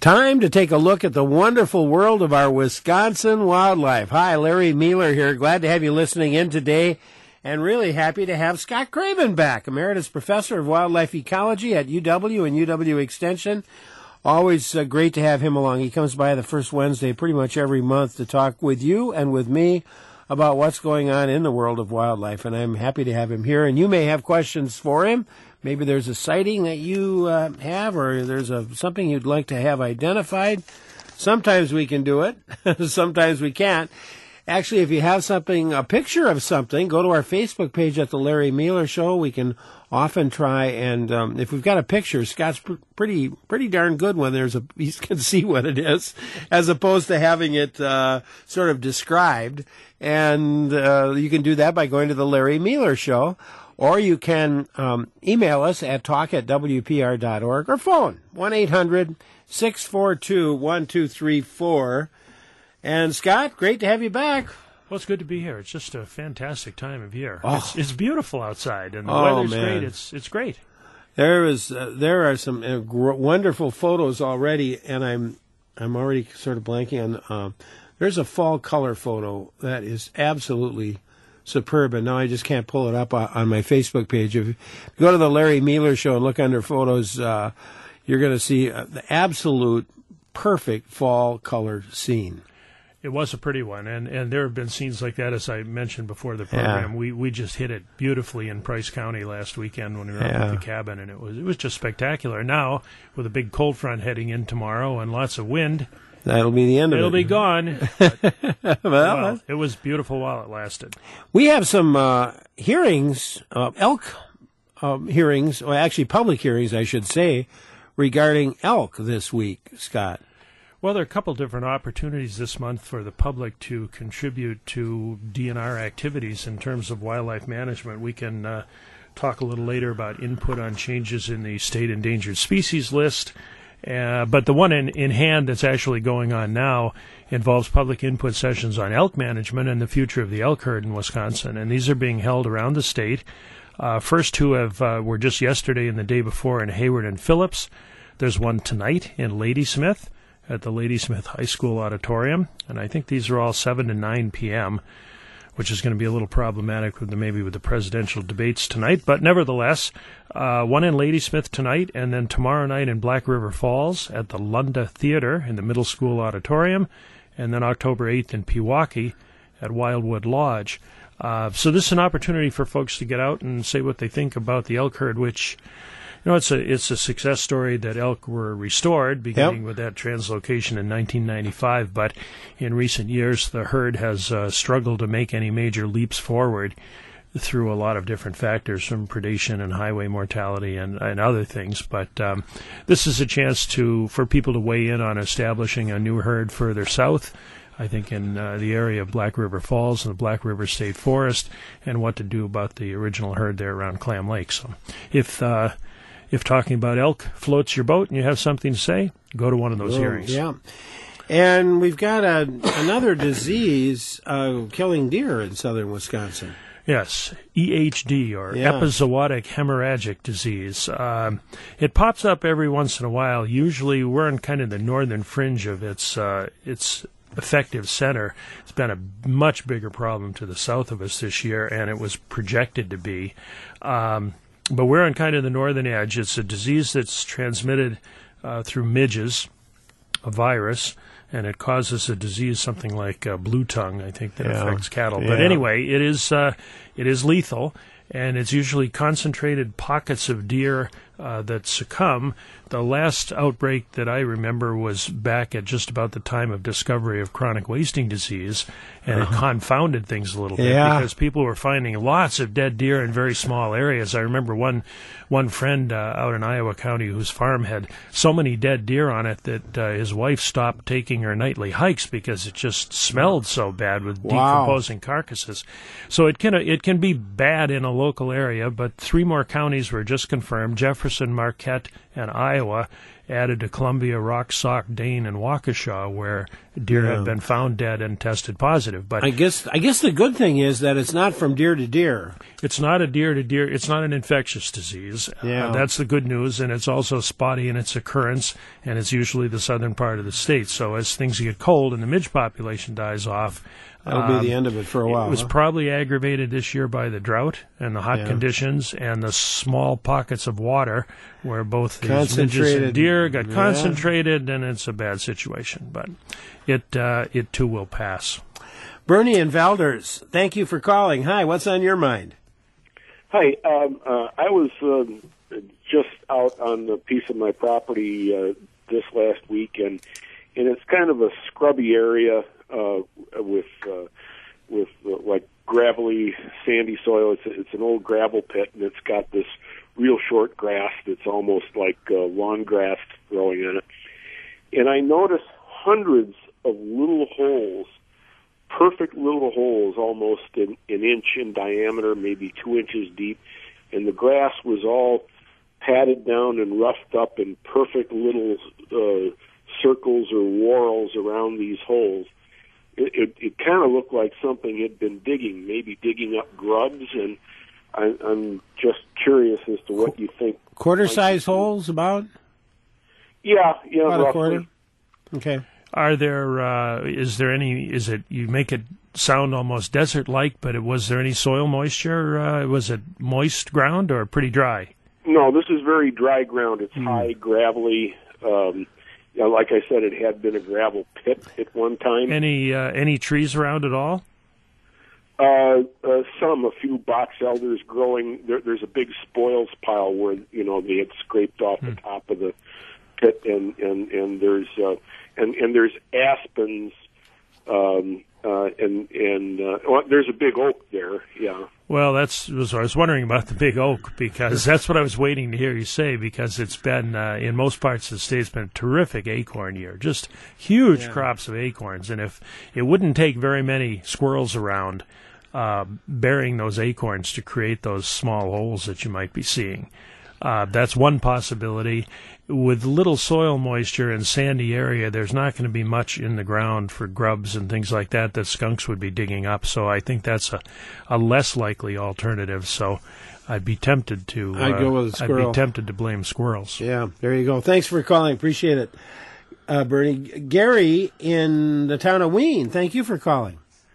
Time to take a look at the wonderful world of our Wisconsin wildlife. Hi, Larry Mueller here. Glad to have you listening in today, and really happy to have Scott Craven back, Emeritus Professor of Wildlife Ecology at UW and UW Extension. Always great to have him along. He comes by the first Wednesday pretty much every month to talk with you and with me about what's going on in the world of wildlife, and I'm happy to have him here. And you may have questions for him. Maybe there's a sighting that you have, or there's something you'd like to have identified. Sometimes we can do it. Sometimes we can't. Actually, if you have a picture of something, go to our Facebook page at The Larry Mueller Show. We can often try, and if we've got a picture, Scott's pretty darn good when you can see what it is, as opposed to having it sort of described. And you can do that by going to The Larry Mueller Show. Or you can email us at talk@wpr.org or phone 1-800-642-1234. And Scott, great to have you back. Well, it's good to be here. It's just a fantastic time of year. Oh. It's beautiful outside, and the weather's great. It's great. There are some wonderful photos already, and I'm already sort of blanking on. There's a fall color photo that is absolutely superb, and now I just can't pull it up on my Facebook page. If you go to the Larry Mueller Show and look under photos, you're going to see the absolute perfect fall color scene. It was a pretty one, and there have been scenes like that, as I mentioned before the program. Yeah. We just hit it beautifully in Price County last weekend when we were up at the cabin, and it was just spectacular. Now, with a big cold front heading in tomorrow and lots of wind, that'll be the end of it. It'll be gone. Well, it was beautiful while it lasted. We have some hearings, elk hearings, or actually public hearings, I should say, regarding elk this week, Scott. Well, there are a couple different opportunities this month for the public to contribute to DNR activities in terms of wildlife management. We can talk a little later about input on changes in the state endangered species list. But the one in hand that's actually going on now involves public input sessions on elk management and the future of the elk herd in Wisconsin. And these are being held around the state. First two were just yesterday and the day before in Hayward and Phillips. There's one tonight in Ladysmith at the Ladysmith High School auditorium. And I think these are all 7 to 9 p.m., which is going to be a little problematic with the presidential debates tonight. But nevertheless, one in Ladysmith tonight, and then tomorrow night in Black River Falls at the Lunda Theater in the middle school auditorium, and then October 8th in Pewaukee at Wildwood Lodge. So this is an opportunity for folks to get out and say what they think about the elk herd, which, it's a success story that elk were restored, beginning with that translocation in 1995. But in recent years, the herd has struggled to make any major leaps forward through a lot of different factors, from predation and highway mortality and other things. But this is a chance for people to weigh in on establishing a new herd further south, I think in the area of Black River Falls and the Black River State Forest, and what to do about the original herd there around Clam Lake. So if talking about elk floats your boat and you have something to say, go to one of those hearings. Yeah. And we've got another disease killing deer in southern Wisconsin. Yes, EHD, or epizootic hemorrhagic disease. It pops up every once in a while. Usually we're on kind of the northern fringe of its effective center. It's been a much bigger problem to the south of us this year, and it was projected to be. But we're on kind of the northern edge. It's a disease that's transmitted through midges, a virus, and it causes a disease, something like blue tongue, I think, that affects cattle. But anyway, it is lethal, and it's usually concentrated pockets of deer that succumb. The last outbreak that I remember was back at just about the time of discovery of chronic wasting disease, and it confounded things a little bit because people were finding lots of dead deer in very small areas. I remember one friend out in Iowa County whose farm had so many dead deer on it that his wife stopped taking her nightly hikes because it just smelled so bad with decomposing carcasses. So it can be bad in a local area, but 3 more counties were just confirmed: Jefferson, Marquette, and Iowa. added to Columbia, Rock, Sauk, Dane, and Waukesha, where deer have been found dead and tested positive. But I guess the good thing is that it's not from deer to deer. it's not a deer to deer. It's not an infectious disease. Yeah. That's the good news, and it's also spotty in its occurrence, and it's usually the southern part of the state. So as things get cold and the midge population dies off, That'll be the end of it for a while. it was probably aggravated this year by the drought and the hot conditions and the small pockets of water where both these midges and deer got concentrated, and it's a bad situation. But it too will pass. Bernie and Valders, thank you for calling. Hi, what's on your mind? Hi, I was just out on a piece of my property this last week, and it's kind of a scrubby area with like gravelly, sandy soil. It's an old gravel pit, and it's got this real short grass that's almost like lawn grass growing in it. And I noticed hundreds of little holes, perfect little holes, almost an inch in diameter, maybe 2 inches deep, and the grass was all patted down and roughed up in perfect little circles or whorls around these holes. It kind of looked like something had been digging, maybe digging up grubs, and I'm just curious as to what you think. Quarter-size holes, about? Yeah, about roughly. a quarter. Okay. Are there? Is there any? Is it? You make it sound almost desert-like, but was there any soil moisture? Was it moist ground or pretty dry? No, this is very dry ground. It's high, gravelly. Like I said, it had been a gravel pit at one time. Any trees around at all? A few box elders growing. There's a big spoils pile where they had scraped off the top of the pit, and there's aspens, there's a big oak there. Yeah. Well, I was wondering about the big oak, because that's what I was waiting to hear you say, because it's been, in most parts of the state, it's been a terrific acorn year, just huge crops of acorns. And if it wouldn't take very many squirrels around burying those acorns to create those small holes that you might be seeing. That's one possibility. With little soil moisture and sandy area, there's not going to be much in the ground for grubs and things like that skunks would be digging up. So I think that's a less likely alternative. So I'd be tempted to. I'd go with a squirrel. I'd be tempted to blame squirrels. Yeah, there you go. Thanks for calling. Appreciate it, Bernie. Gary in the town of Wayne, thank you for calling.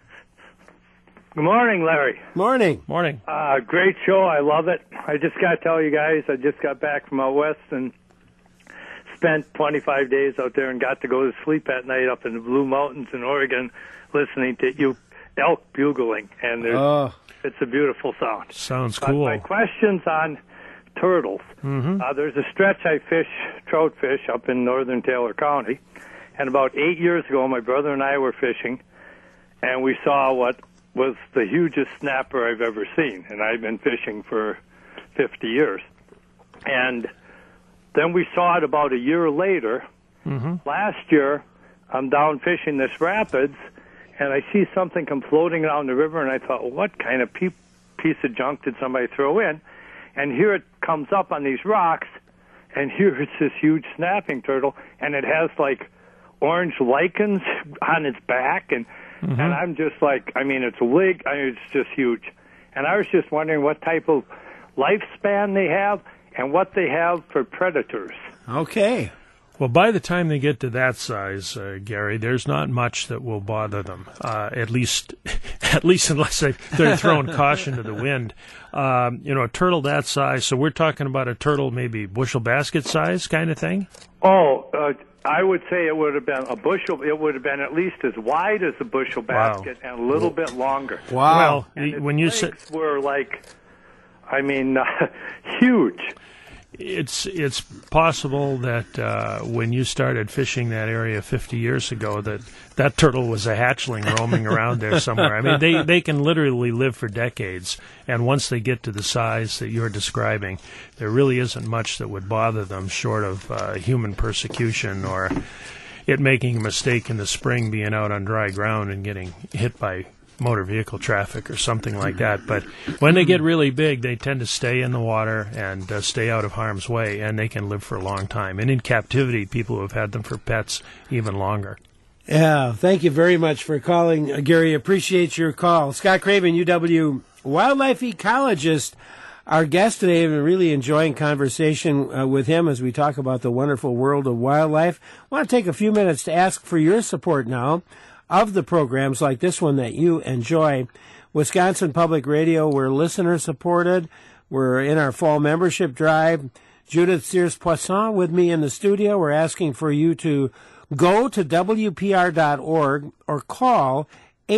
Good morning, Larry. Morning. Morning. Great show. I love it. I just got to tell you guys, I just got back from out west and spent 25 days out there and got to go to sleep at night up in the Blue Mountains in Oregon listening to elk bugling. And it's a beautiful sound. Sounds cool. My question's on turtles. Mm-hmm. There's a stretch I fish, trout fish, up in northern Taylor County. And about 8 years ago, my brother and I were fishing, and we saw what was the hugest snapper I've ever seen, and I've been fishing for 50 years. And then we saw it about a year later. Mm-hmm. Last year, I'm down fishing this rapids, and I see something come floating down the river, and I thought, well, what kind of piece of junk did somebody throw in? And here it comes up on these rocks, and here it's this huge snapping turtle, and it has, like, orange lichens on its back, and I'm just like, it's it's just huge. And I was just wondering what type of lifespan they have and what they have for predators. Okay. Well, by the time they get to that size, Gary, there's not much that will bother them. At least unless they're throwing caution to the wind. A turtle that size. So we're talking about a turtle, maybe bushel basket size kind of thing. I would say it would have been a bushel. It would have been at least as wide as a bushel basket and a little bit longer. Wow! Well, when you said were like, huge. It's possible that when you started fishing that area 50 years ago, that turtle was a hatchling roaming around there somewhere. They can literally live for decades, and once they get to the size that you're describing, there really isn't much that would bother them short of human persecution or it making a mistake in the spring, being out on dry ground and getting hit by motor vehicle traffic or something like that. But when they get really big, they tend to stay in the water and stay out of harm's way, and they can live for a long time. And in captivity, people who have had them for pets even longer. Yeah, thank you very much for calling, Gary. Appreciate your call. Scott Craven, UW wildlife ecologist, our guest today. I've been really enjoying conversation with him as we talk about the wonderful world of wildlife. I want to take a few minutes to ask for your support now of the programs like this one that you enjoy. Wisconsin Public Radio, we're listener supported. We're in our fall membership drive. Judith Sears-Poisson with me in the studio. We're asking for you to go to WPR.org or call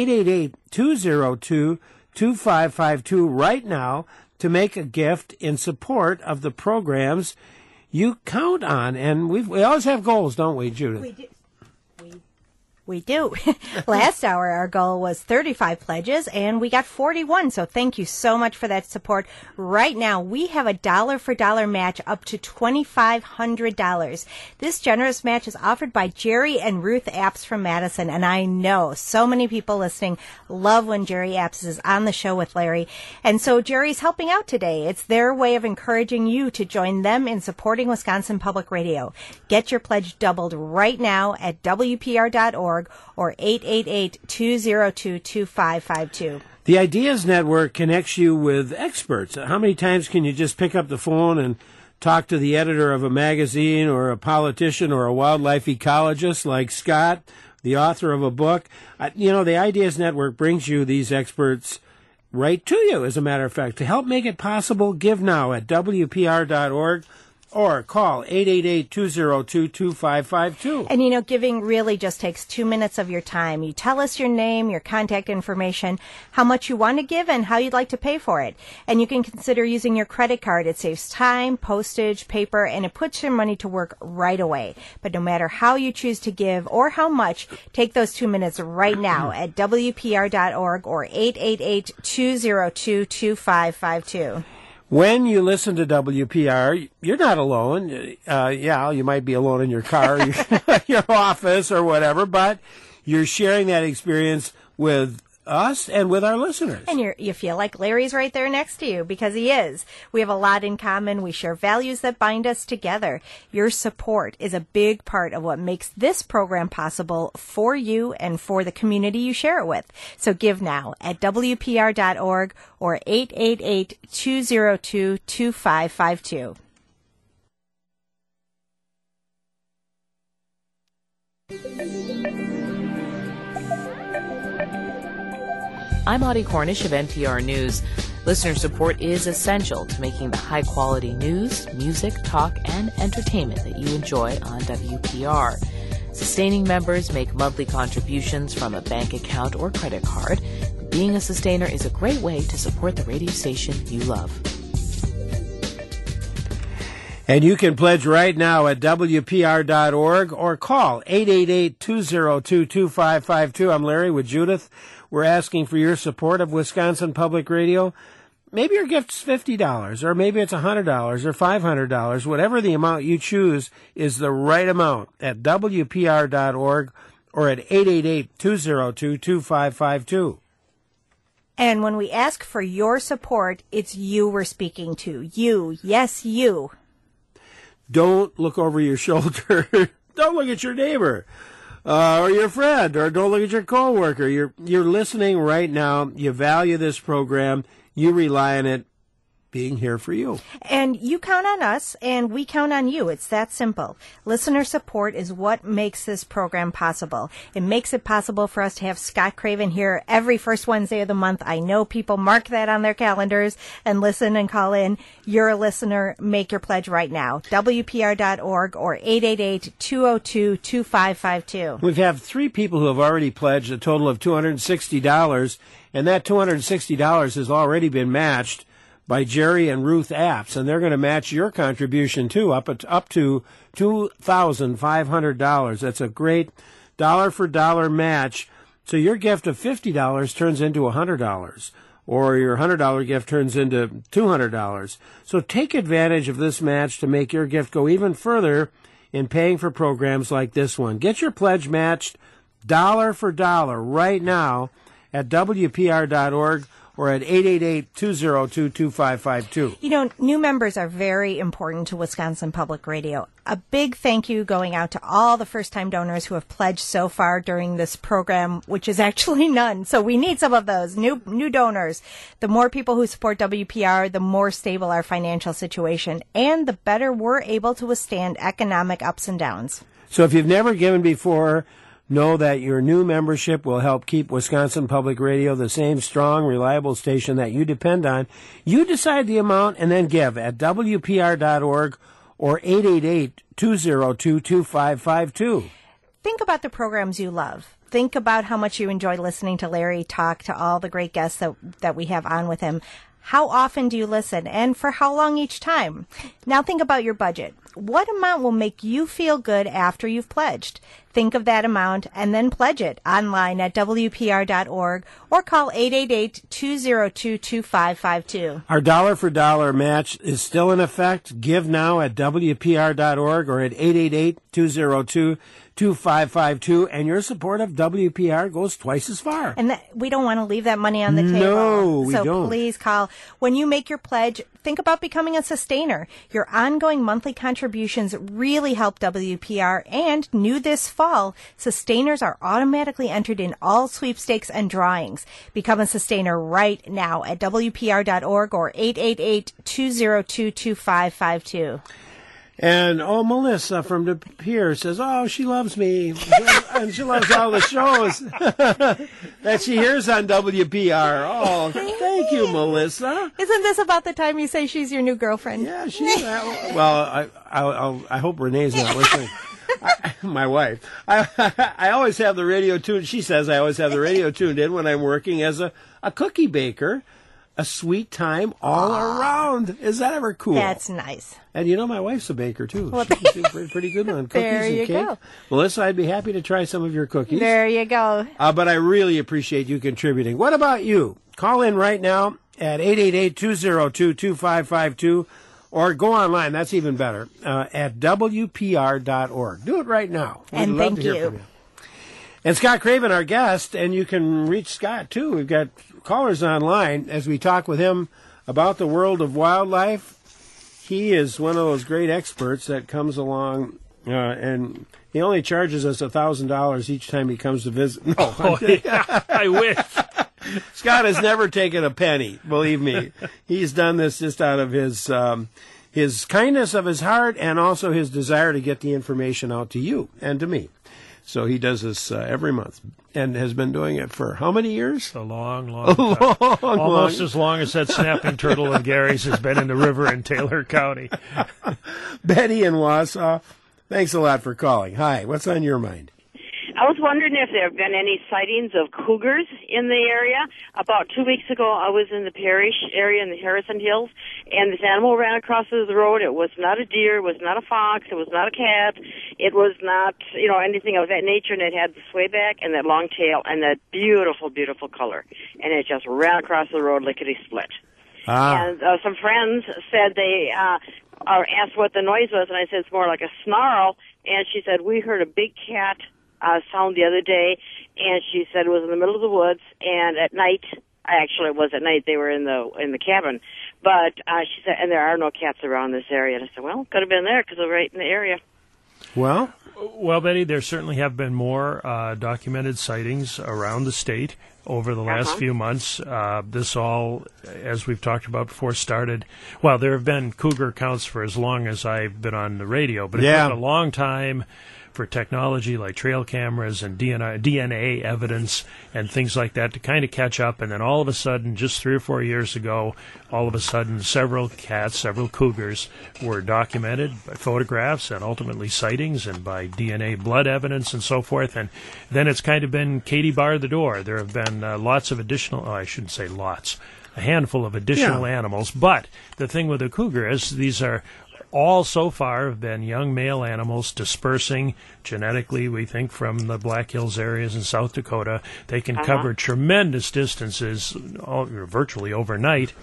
888-202-2552 right now to make a gift in support of the programs you count on. And we always have goals, don't we, Judith? We do. We do. Last hour, our goal was 35 pledges, and we got 41. So thank you so much for that support. Right now, we have a dollar-for-dollar match up to $2,500. This generous match is offered by Jerry and Ruth Apps from Madison, and I know so many people listening love when Jerry Apps is on the show with Larry. And so Jerry's helping out today. It's their way of encouraging you to join them in supporting Wisconsin Public Radio. Get your pledge doubled right now at WPR.org. or 888-202-2552. The Ideas Network connects you with experts. How many times can you just pick up the phone and talk to the editor of a magazine or a politician or a wildlife ecologist like Scott, the author of a book? The Ideas Network brings you these experts right to you, as a matter of fact. To help make it possible, give now at WPR.org. Or call 888-202-2552. And, giving really just takes 2 minutes of your time. You tell us your name, your contact information, how much you want to give, and how you'd like to pay for it. And you can consider using your credit card. It saves time, postage, paper, and it puts your money to work right away. But no matter how you choose to give or how much, take those 2 minutes right now at WPR.org or 888-202-2552. When you listen to WPR, you're not alone. You might be alone in your car, your office, or whatever, but you're sharing that experience with us and with our listeners. And you feel like Larry's right there next to you, because he is. We have a lot in common. We share values that bind us together. Your support is a big part of what makes this program possible for you and for the community you share it with. So give now at WPR.org or 888-202-2552. I'm Audie Cornish of NPR News. Listener support is essential to making the high-quality news, music, talk, and entertainment that you enjoy on WPR. Sustaining members make monthly contributions from a bank account or credit card. Being a sustainer is a great way to support the radio station you love. And you can pledge right now at WPR.org or call 888-202-2552. I'm Larry with Judith. We're asking for your support of Wisconsin Public Radio. Maybe your gift's $50, or maybe it's $100 or $500. Whatever the amount you choose is the right amount at WPR.org or at 888-202-2552. And when we ask for your support, it's you we're speaking to. You. Yes, you. Don't look over your shoulder. Don't look at your neighbor. Or your friend, or don't look at your coworker. You're listening right now. You value this program. You rely on it being here for you. And you count on us, and we count on you. It's that simple. Listener support is what makes this program possible. It makes it possible for us to have Scott Craven here every first Wednesday of the month. I know people mark that on their calendars and listen and call in. You're a listener. Make your pledge right now. WPR.org or 888-202-2552. We have 3 people who have already pledged a total of $260, and that $260 has already been matched by Jerry and Ruth Apps, and they're going to match your contribution too, up to $2,500. That's a great dollar-for-dollar match. So your gift of $50 turns into $100, or your $100 gift turns into $200. So take advantage of this match to make your gift go even further in paying for programs like this one. Get your pledge matched dollar for dollar right now at WPR.org or at 888-202-2552. You know, new members are very important to Wisconsin Public Radio. A big thank you going out to all the first-time donors who have pledged so far during this program, which is actually none. So we need some of those new donors. The more people who support WPR, the more stable our financial situation, and the better we're able to withstand economic ups and downs. So if you've never given before, know that your new membership will help keep Wisconsin Public Radio the same strong, reliable station that you depend on. You decide the amount and then give at WPR.org or 888-202-2552. Think about the programs you love. Think about how much you enjoy listening to Larry talk to all the great guests that we have on with him. How often do you listen, and for how long each time? Now think about your budget. What amount will make you feel good after you've pledged? Think of that amount and then pledge it online at WPR.org or call 888-202-2552. Our dollar-for-dollar match is still in effect. Give now at WPR.org or at 888-202-2552, and your support of WPR goes twice as far. And we don't want to leave that money on the table. No, we don't. So please call. When you make your pledge, think about becoming a sustainer. Your ongoing monthly contributions really help WPR, and new this fall, sustainers are automatically entered in all sweepstakes and drawings. Become a sustainer right now at WPR.org or 888-202-2552. And, Melissa from De Pere says, she loves me, and she loves all the shows that she hears on WPR. Oh, thank you, Melissa. Isn't this about the time you say she's your new girlfriend? Yeah, she's well, I hope Renee's not listening. My wife. I always have the radio tuned. She says I always have the radio tuned in when I'm working as a cookie baker. A sweet time all around. Is that ever cool? That's nice. And my wife's a baker, too. Well, She's pretty good on cookies there you and cake. go. Melissa, I'd be happy to try some of your cookies. There you go. But I really appreciate you contributing. What about you? Call in right now at 888-202-2552 or go online. That's even better. At WPR.org. Do it right now. And We'd love thank to hear you. from you. And Scott Craven, our guest, and you can reach Scott, too. We've got callers online as we talk with him about the world of wildlife. He is one of those great experts that comes along, and he only charges us $1,000 each time he comes to visit. No, I wish. Scott has never taken a penny, believe me. He's done this just out of his kindness of his heart and also his desire to get the information out to you and to me. So he does this every month and has been doing it for how many years? A long time. Almost as long as that snapping turtle in Gary's has been in the river in Taylor County. Betty in Wausau, thanks a lot for calling. Hi, what's on your mind? I was wondering if there have been any sightings of cougars in the area. About 2 weeks ago, I was in the Parrish area in the Harrison Hills, and this animal ran across the road. It was not a deer, it was not a fox, it was not a cat, it was not, anything of that nature, and it had the sway back and that long tail and that beautiful, beautiful color. And it just ran across the road lickety-split. And some friends said they asked what the noise was, and I said it's more like a snarl, and she said, we heard a big cat sound the other day, and she said it was in the middle of the woods, and at night, actually it was at night, they were in the cabin, but she said, and there are no cats around this area. And I said, well, could have been there because they're right in the area. Well, Betty, there certainly have been more documented sightings around the state over the last few months. This all, as we've talked about before, started. Well, there have been cougar counts for as long as I've been on the radio, but it took a long time for technology like trail cameras and DNA evidence and things like that to kind of catch up. And then all of a sudden, just 3 or 4 years ago, all of a sudden, several cougars were documented by photographs and ultimately sightings and by DNA blood evidence and so forth. And then it's kind of been Katie bar the door. There have been lots of additional, I shouldn't say lots, a handful of additional animals. But the thing with the cougar is these are all so far have been young male animals dispersing genetically, we think, from the Black Hills areas in South Dakota. They can cover tremendous distances virtually overnight.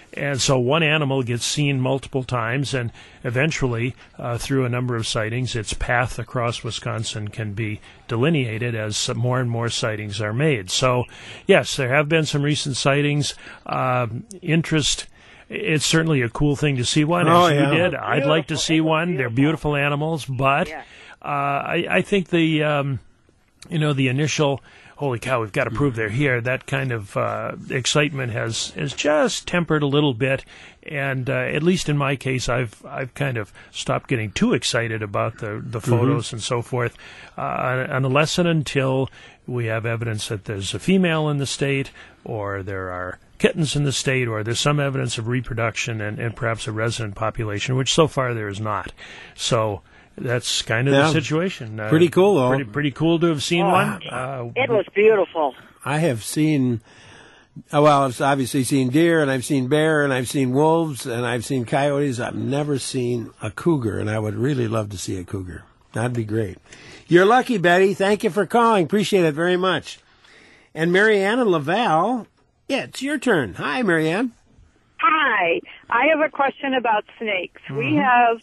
And so one animal gets seen multiple times, and eventually, through a number of sightings, its path across Wisconsin can be delineated as more and more sightings are made. So, yes, there have been some recent sightings. Interest. It's certainly a cool thing to see one, as you did. I'd like to see one. They're beautiful animals, but I think the initial, holy cow, we've got to prove they're here, that kind of excitement has just tempered a little bit. And at least in my case, I've kind of stopped getting too excited about the photos and so forth, unless and until we have evidence that there's a female in the state, or there are kittens in the state, or there's some evidence of reproduction and perhaps a resident population, which so far there is not. So that's kind of the situation. Pretty cool, though. Pretty cool to have seen one. It was beautiful. I have seen, I've obviously seen deer, and I've seen bear, and I've seen wolves, and I've seen coyotes. I've never seen a cougar, and I would really love to see a cougar. That'd be great. You're lucky, Betty. Thank you for calling. Appreciate it very much. And Marianne and Laval, it's your turn. Hi, Marianne. Hi. I have a question about snakes. We have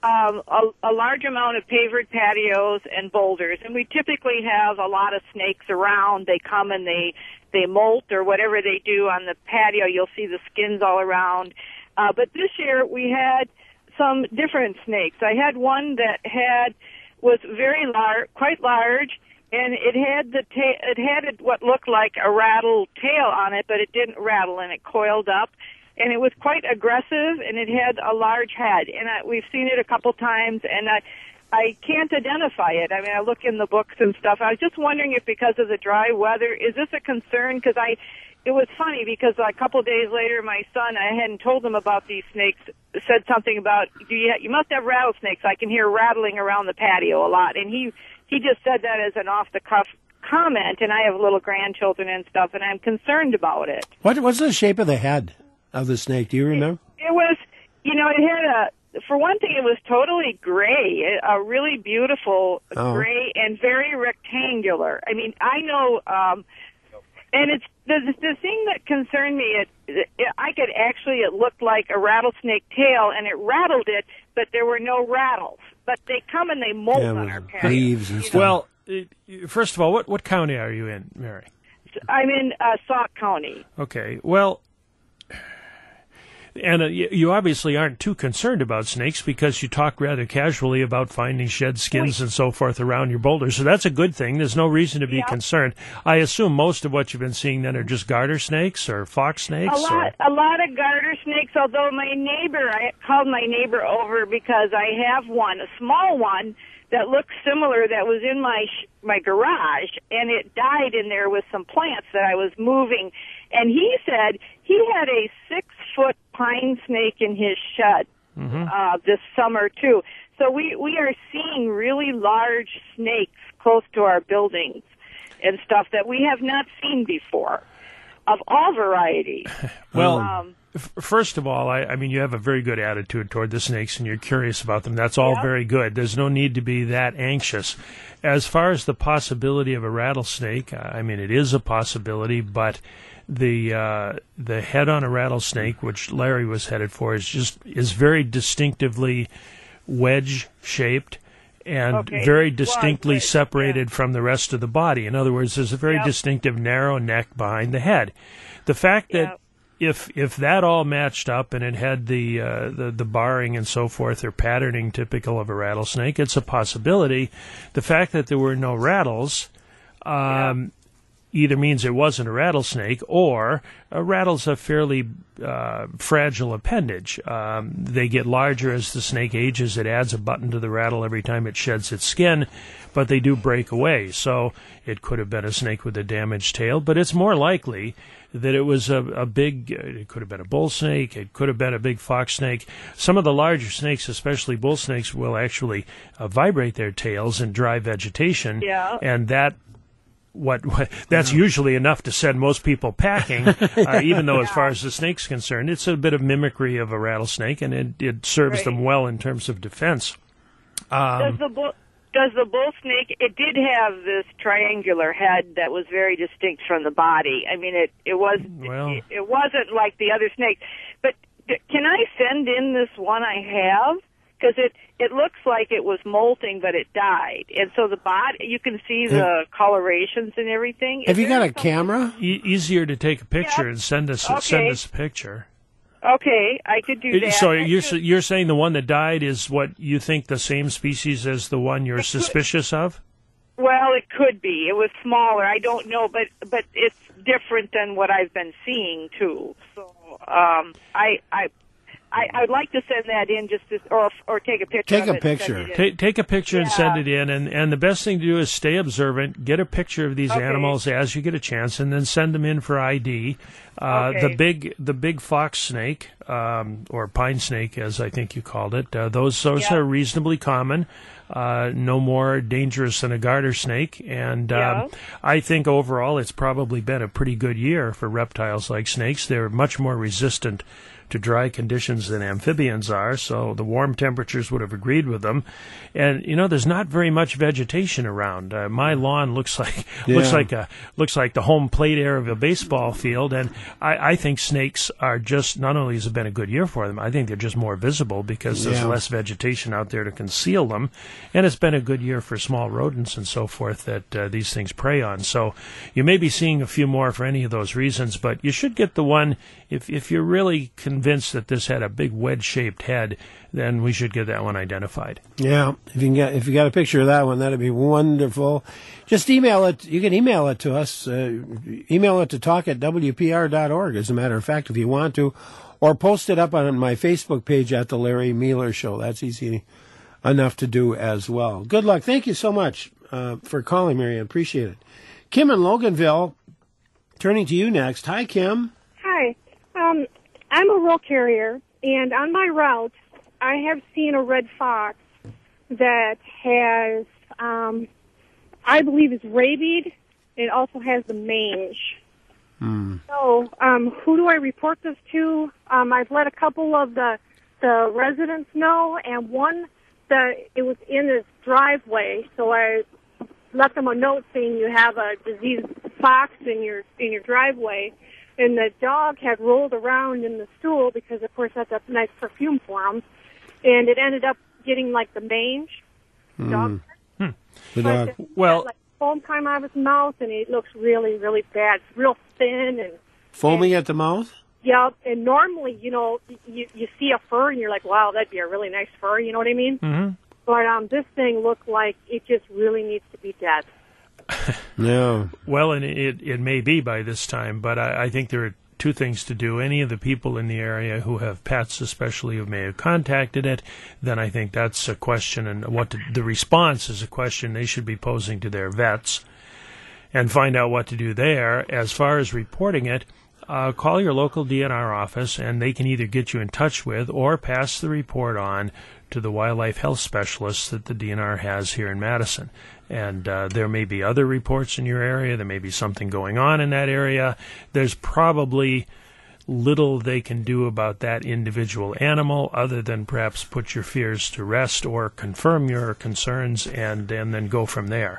a large amount of pavered patios and boulders, and we typically have a lot of snakes around. They come and they molt or whatever they do on the patio. You'll see the skins all around. But this year we had some different snakes. I had one that was very large, quite large, and it had what looked like a rattle tail on it, but it didn't rattle, and it coiled up. And it was quite aggressive, and it had a large head. And we've seen it a couple times, and I can't identify it. I mean, I look in the books and stuff. I was just wondering if because of the dry weather, is this a concern? Because it was funny because a couple days later, my son, I hadn't told him about these snakes, said something about, you must have rattlesnakes. I can hear rattling around the patio a lot. And he just said that as an off-the-cuff comment, and I have little grandchildren and stuff, and I'm concerned about it. What's the shape of the head of the snake? Do you remember? It was, it had for one thing, it was totally gray, a really beautiful gray and very rectangular. I mean, I know, and it's the thing that concerned me. It looked like a rattlesnake tail, and it rattled it, but there were no rattles. But they come and they molt on our patio. Leaves and stuff. Well, first of all, what county are you in, Mary? I'm in Sauk County. Okay. Well, and you obviously aren't too concerned about snakes because you talk rather casually about finding shed skins and so forth around your boulders. So that's a good thing. There's no reason to be concerned. I assume most of what you've been seeing then are just garter snakes or fox snakes? A lot of garter snakes, although I called my neighbor over because I have one, a small one, that looks similar that was in my garage, and it died in there with some plants that I was moving. And he said he had a 6-foot pine snake in his shed this summer, too. So we are seeing really large snakes close to our buildings and stuff that we have not seen before, of all varieties. Well, first of all, I mean, you have a very good attitude toward the snakes, and you're curious about them. That's all very good. There's no need to be that anxious. As far as the possibility of a rattlesnake, I mean, it is a possibility, but the head on a rattlesnake, which Larry was headed for, is very distinctively wedge-shaped and very distinctly separated from the rest of the body. In other words, there's a very distinctive narrow neck behind the head. The fact that if that all matched up and it had the barring and so forth or patterning typical of a rattlesnake, it's a possibility. The fact that there were no rattles either means it wasn't a rattlesnake, or a rattle's a fairly fragile appendage. They get larger as the snake ages. It adds a button to the rattle every time it sheds its skin, but they do break away. So it could have been a snake with a damaged tail, but it's more likely that it was a big, it could have been a bull snake, it could have been a big fox snake. Some of the larger snakes, especially bull snakes, will actually vibrate their tails in dry vegetation, and that's usually enough to send most people packing, even though as far as the snake's concerned, it's a bit of mimicry of a rattlesnake, and it serves them well in terms of defense. Does the bull snake, it did have this triangular head that was very distinct from the body. I mean, it wasn't like the other snakes. But can I send in this one I have? Because it looks like it was molting, but it died, and so the body, you can see the colorations and everything. Have you got a camera? Easier to take a picture and send us a picture. Okay, I could do that. So you're saying the one that died is what you think the same species as the one you're suspicious of? Well, it could be. It was smaller. I don't know, but it's different than what I've been seeing too. So I'd like to send that in or take a picture. Take a picture. Take a picture and send it in. And the best thing to do is stay observant. Get a picture of these animals as you get a chance, and then send them in for ID. The big fox snake, or pine snake, as I think you called it, those are reasonably common. No more dangerous than a garter snake. And I think overall it's probably been a pretty good year for reptiles like snakes. They're much more resistant to dry conditions than amphibians are, so the warm temperatures would have agreed with them. And there's not very much vegetation around. My lawn looks like the home plate area of a baseball field, and I think snakes are just, not only has it been a good year for them, I think they're just more visible because there's less vegetation out there to conceal them, and it's been a good year for small rodents and so forth that these things prey on. So you may be seeing a few more for any of those reasons, but you should get the one, if you're really convinced that this had a big wedge-shaped head, then we should get that one identified. Yeah, if you got a picture of that one, that'd be wonderful. Just email it. You can email it to us. Email it to talk@wpr.org, as a matter of fact, if you want to, or post it up on my Facebook page at The Larry Mealer Show. That's easy enough to do as well. Good luck. Thank you so much for calling, Marianne. Appreciate it. Kim in Loganville, turning to you next. Hi, Kim. Hi. I'm a roll carrier, and on my route, I have seen a red fox that has, I believe is rabied. It also has the mange. So, who do I report this to? I've let a couple of the residents know, and it was in his driveway, so I left them a note saying you have a diseased fox in your driveway. And the dog had rolled around in the stool because, of course, that's a nice perfume for him. And it ended up getting, like, the mange. Dog. The dog. Well, like, foam coming out of his mouth, and it looks really, really bad. It's real thin. And foaming at the mouth? Yeah. And normally, you see a fur, and you're like, wow, that'd be a really nice fur. You know what I mean? Mm-hmm. But this thing looked like it just really needs to be dead. No. Well, and it may be by this time, but I think there are two things to do. Any of the people in the area who have pets, especially, who may have contacted it, then I think that's a question, and the response is a question they should be posing to their vets and find out what to do there. As far as reporting it, call your local DNR office, and they can either get you in touch with or pass the report on to the wildlife health specialists that the DNR has here in Madison. And there may be other reports in your area. There may be something going on in that area. There's probably little they can do about that individual animal other than perhaps put your fears to rest or confirm your concerns and then go from there.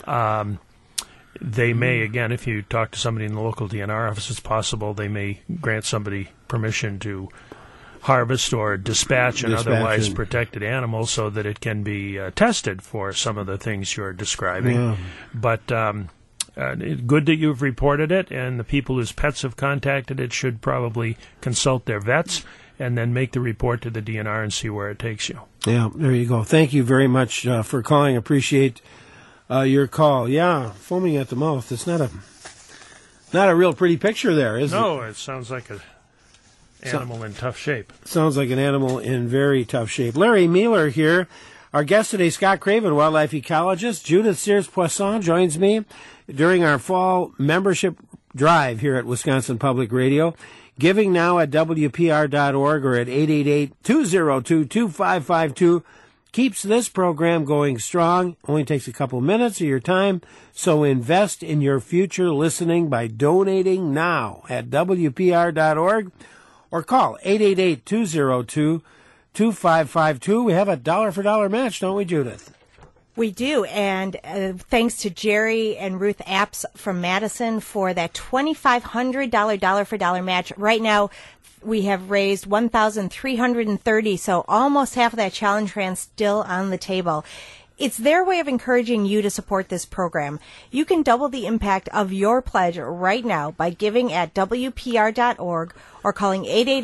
They may, again, if you talk to somebody in the local DNR office, it's possible they may grant somebody permission to harvest or dispatch an otherwise protected animal so that it can be tested for some of the things you're describing. Yeah. But good that you've reported it, and the people whose pets have contacted it should probably consult their vets and then make the report to the DNR and see where it takes you. Yeah, there you go. Thank you very much for calling. Appreciate your call. Yeah, foaming at the mouth. It's not a real pretty picture there, is it? No, it sounds like a animal in tough shape. Sounds like an animal in very tough shape. Larry Mealer here. Our guest today, Scott Craven, wildlife ecologist. Judith Sears-Poisson joins me during our fall membership drive here at Wisconsin Public Radio. Giving now at WPR.org or at 888-202-2552 keeps this program going strong. Only takes a couple minutes of your time, so invest in your future listening by donating now at WPR.org. Or call 888-202-2552. We have a dollar-for-dollar match, don't we, Judith? We do, and thanks to Jerry and Ruth Apps from Madison for that $2,500 dollar-for-dollar match. Right now, we have raised $1,330, so almost half of that challenge grant still on the table. It's their way of encouraging you to support this program. You can double the impact of your pledge right now by giving at WPR.org or calling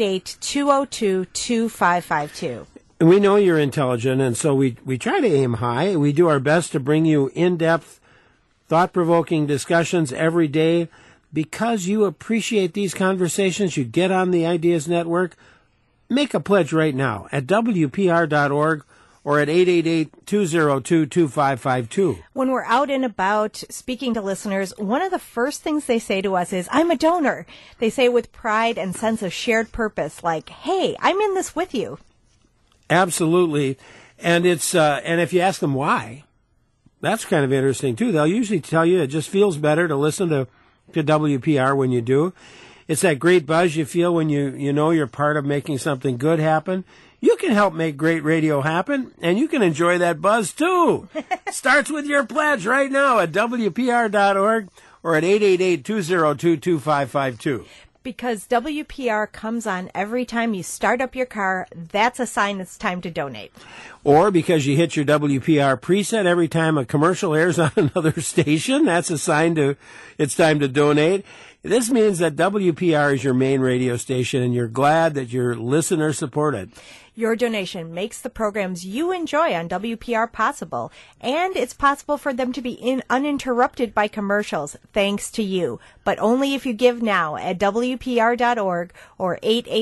888-202-2552. We know you're intelligent, and so we try to aim high. We do our best to bring you in-depth, thought-provoking discussions every day. Because you appreciate these conversations, you get on the Ideas Network. Make a pledge right now at WPR.org or at 888-202-2552. When we're out and about speaking to listeners, one of the first things they say to us is, I'm a donor. They say it with pride and sense of shared purpose, like, hey, I'm in this with you. Absolutely. And it's and if you ask them why, that's kind of interesting, too. They'll usually tell you it just feels better to listen to WPR when you do. It's that great buzz you feel when you know you're part of making something good happen. You can help make great radio happen, and you can enjoy that buzz, too. Starts with your pledge right now at WPR.org or at 888-202-2552. Because WPR comes on every time you start up your car, that's a sign it's time to donate. Or because you hit your WPR preset every time a commercial airs on another station, that's a sign it's time to donate. This means that WPR is your main radio station, and you're glad that your listeners support it. Your donation makes the programs you enjoy on WPR possible, and it's possible for them to be uninterrupted by commercials, thanks to you. But only if you give now at WPR.org or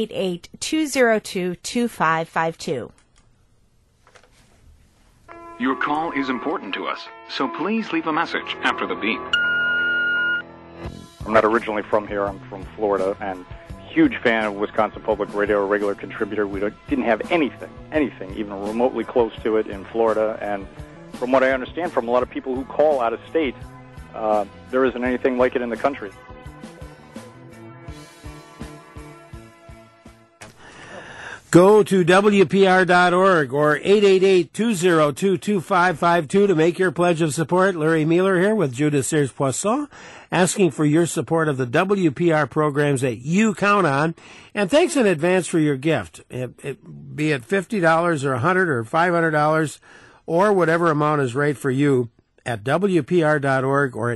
888-202-2552. Your call is important to us, so please leave a message after the beep. I'm not originally from here. I'm from Florida, and huge fan of Wisconsin Public Radio, a regular contributor. We didn't have anything even remotely close to it in Florida. And from what I understand from a lot of people who call out of state, there isn't anything like it in the country. Go to WPR.org or 888-202-2552 to make your pledge of support. Larry Mueller here with Judith Sears-Poisson, asking for your support of the WPR programs that you count on. And thanks in advance for your gift, be it $50 or $100 or $500 or whatever amount is right for you at WPR.org or at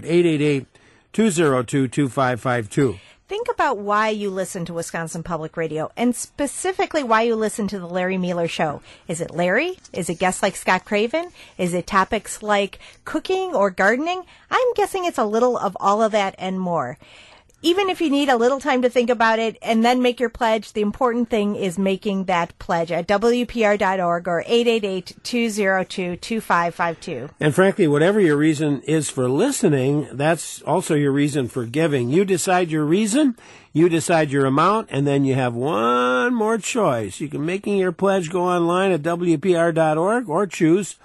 888-202-2552. Think about why you listen to Wisconsin Public Radio, and specifically why you listen to the Larry Mueller Show. Is it Larry? Is it guests like Scott Craven? Is it topics like cooking or gardening? I'm guessing it's a little of all of that and more. Even if you need a little time to think about it and then make your pledge, the important thing is making that pledge at WPR.org or 888-202-2552. And frankly, whatever your reason is for listening, that's also your reason for giving. You decide your reason, you decide your amount, and then you have one more choice. You can make your pledge, go online at WPR.org or choose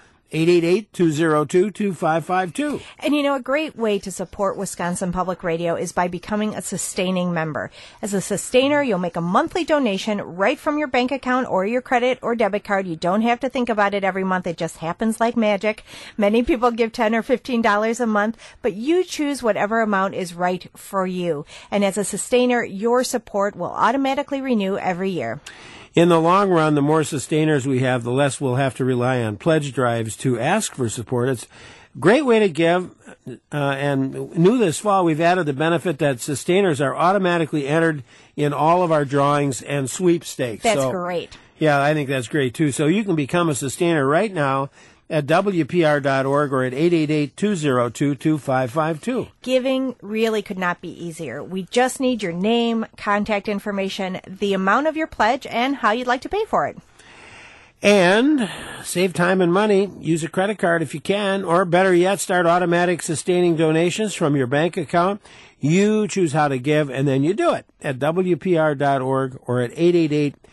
888-202-2552. And you know, a great way to support Wisconsin Public Radio is by becoming a sustaining member. As a sustainer, you'll make a monthly donation right from your bank account or your credit or debit card. You don't have to think about it every month. It just happens like magic. Many people give $10 or $15 a month, but you choose whatever amount is right for you. And as a sustainer, your support will automatically renew every year. In the long run, the more sustainers we have, the less we'll have to rely on pledge drives to ask for support. It's a great way to give, and new this fall, we've added the benefit that sustainers are automatically entered in all of our drawings and sweepstakes. That's great. Yeah, I think that's great, too. So you can become a sustainer right now at WPR.org or at 888-202-2552. Giving really could not be easier. We just need your name, contact information, the amount of your pledge, and how you'd like to pay for it. And save time and money. Use a credit card if you can, or better yet, start automatic sustaining donations from your bank account. You choose how to give, and then you do it at WPR.org or at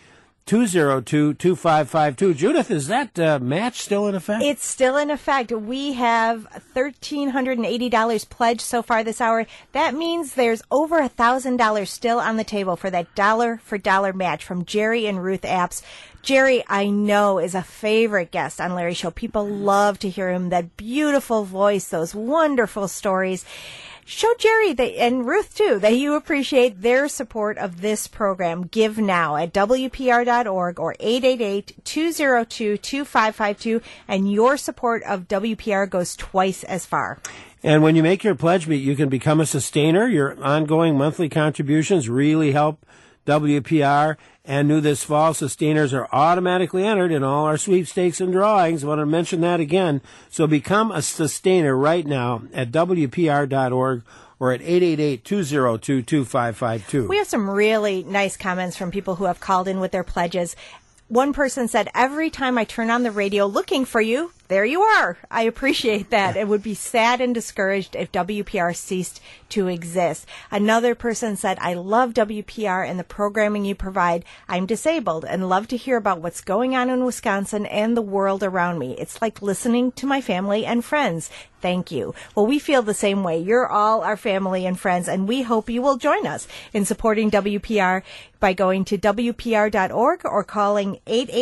888-202-2552. Judith, is that match still in effect? It's still in effect. We have $1,380 pledged so far this hour. That means there's over $1,000 still on the table for that dollar-for-dollar match from Jerry and Ruth Apps. Jerry, I know, is a favorite guest on Larry's show. People love to hear him, that beautiful voice, those wonderful stories. Show Jerry and Ruth, too, that you appreciate their support of this program. Give now at WPR.org or 888-202-2552, and your support of WPR goes twice as far. And when you make your pledge, you can become a sustainer. Your ongoing monthly contributions really help WPR. And new this fall, sustainers are automatically entered in all our sweepstakes and drawings. I want to mention that again. So become a sustainer right now at WPR.org or at 888-202-2552. We have some really nice comments from people who have called in with their pledges. One person said, every time I turn on the radio looking for you, there you are. I appreciate that. It would be sad and discouraged if WPR ceased to exist. Another person said, I love WPR and the programming you provide. I'm disabled and love to hear about what's going on in Wisconsin and the world around me. It's like listening to my family and friends. Thank you. Well, we feel the same way. You're all our family and friends, and we hope you will join us in supporting WPR by going to WPR.org or calling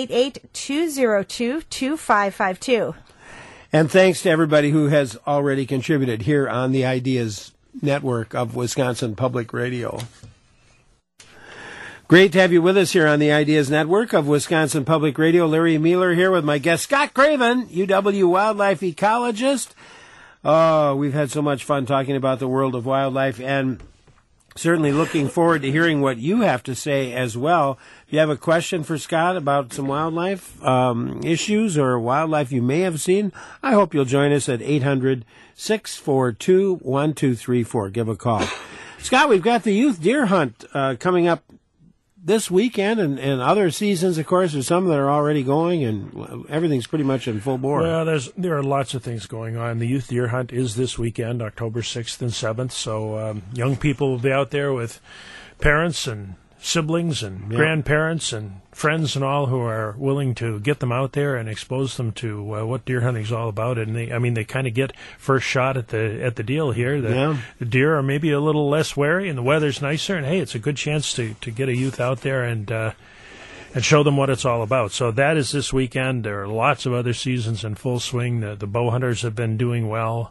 888-202-2552. And thanks to everybody who has already contributed here on the Ideas Network of Wisconsin Public Radio. Great to have you with us here on the Ideas Network of Wisconsin Public Radio. Larry Mueller here with my guest, Scott Craven, UW wildlife ecologist. Oh, we've had so much fun talking about the world of wildlife, and certainly looking forward to hearing what you have to say as well. If you have a question for Scott about some wildlife issues or wildlife you may have seen, I hope you'll join us at 800-642-1234. Give a call. Scott, we've got the youth deer hunt coming up this weekend and other seasons, of course. There's some that are already going, and everything's pretty much in full bore. Well, there are lots of things going on. The youth deer hunt is this weekend, October 6th and 7th, so young people will be out there with parents and siblings and grandparents and friends and all who are willing to get them out there and expose them to what deer hunting is all about. And they kind of get first shot at the deal here. The deer are maybe a little less wary and the weather's nicer, and hey, it's a good chance to get a youth out there and show them what it's all about. So that is this weekend. There are lots of other seasons in full swing. The bow hunters have been doing well.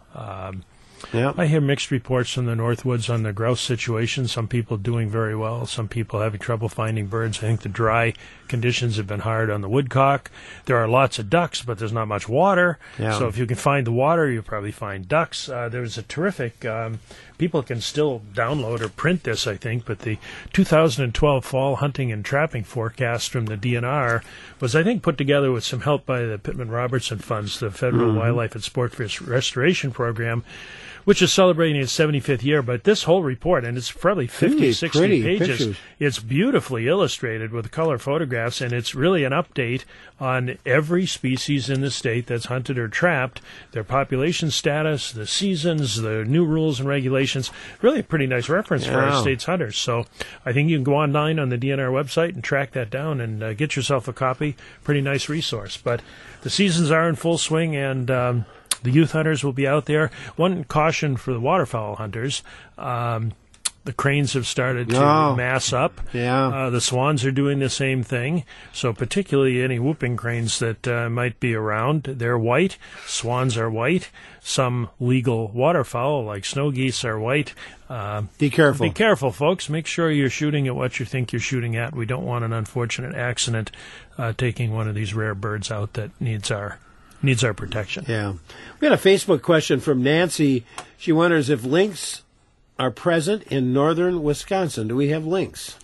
I hear mixed reports from the Northwoods on the grouse situation. Some people doing very well. Some people having trouble finding birds. I think the dry conditions have been hard on the woodcock. There are lots of ducks, but there's not much water. So if you can find the water, you'll probably find ducks. There's a terrific... people can still download or print this, I think, but the 2012 fall hunting and trapping forecast from the DNR was, I think, put together with some help by the Pittman-Robertson Funds, the Federal Wildlife and Sportfish Restoration Program, which is celebrating its 75th year. But this whole report, and it's probably 50, 60 pages, pictures. It's beautifully illustrated with color photographs, and it's really an update on every species in the state that's hunted or trapped, their population status, the seasons, the new rules and regulations. Really a pretty nice reference for our state's hunters. So I think you can go online on the DNR website and track that down and get yourself a copy. Pretty nice resource. But the seasons are in full swing, and the youth hunters will be out there. One caution for the waterfowl hunters, the cranes have started to mass up. The swans are doing the same thing. So particularly any whooping cranes that might be around, they're white. Swans are white. Some legal waterfowl, like snow geese, are white. Be careful. Be careful, folks. Make sure you're shooting at what you think you're shooting at. We don't want an unfortunate accident taking one of these rare birds out that needs our protection. Yeah. We had a Facebook question from Nancy. She wonders if lynx are present in northern Wisconsin. Do we have lynx?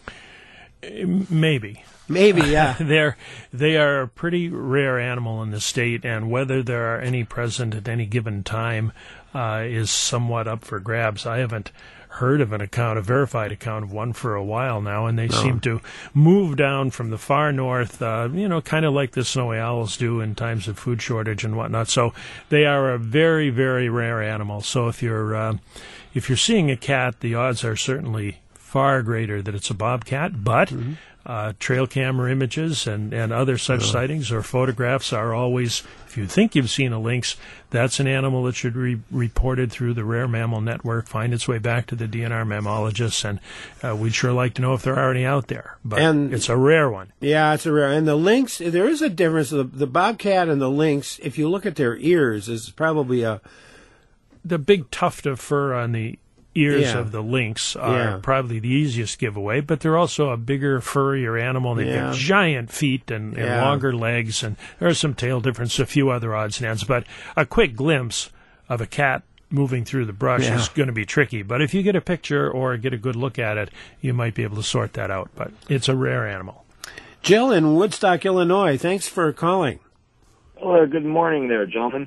Maybe. Yeah. They are a pretty rare animal in the state, and whether there are any present at any given time is somewhat up for grabs. I haven't heard of a verified account of one for a while now, and they seem to move down from the far north, kind of like the snowy owls do in times of food shortage and whatnot. So they are a very, very rare animal. So if you're seeing a cat, the odds are certainly far greater that it's a bobcat, but trail camera images and other such sightings or photographs are always, if you think you've seen a lynx, that's an animal that should be reported through the Rare Mammal Network, find its way back to the DNR mammalogists, and we'd sure like to know if there are any out there. But it's a rare one. Yeah, it's a rare. And the lynx, there is a difference. The bobcat and the lynx, if you look at their ears, is probably the big tuft of fur on the ears of the lynx are probably the easiest giveaway, but they're also a bigger, furrier animal. They've got giant feet and longer legs, and there are some tail differences, a few other odds and ends. But a quick glimpse of a cat moving through the brush is going to be tricky. But if you get a picture or get a good look at it, you might be able to sort that out. But it's a rare animal. Jill in Woodstock, Illinois, thanks for calling. Hello, good morning there, gentlemen.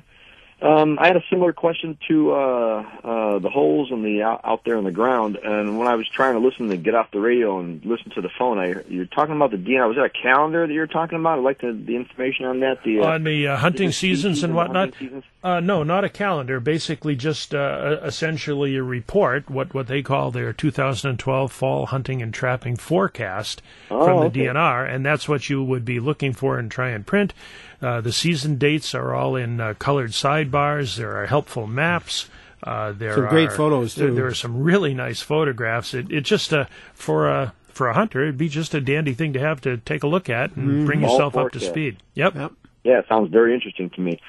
I had a similar question to the holes in the out there on the ground, and when I was trying to listen to get off the radio and listen to the phone, you're talking about the DNR. Was that a calendar that you were talking about? I'd like the information on that. On the hunting seasons and whatnot? No, not a calendar. Basically, just essentially a report, what they call their 2012 Fall Hunting and Trapping Forecast from the DNR, and that's what you would be looking for and try and print. The season dates are all in colored sidebars. There are helpful maps. There some great photos too. There are some really nice photographs. It just for a hunter, it'd be just a dandy thing to have to take a look at and bring yourself up to speed. Yep. Yeah, it sounds very interesting to me.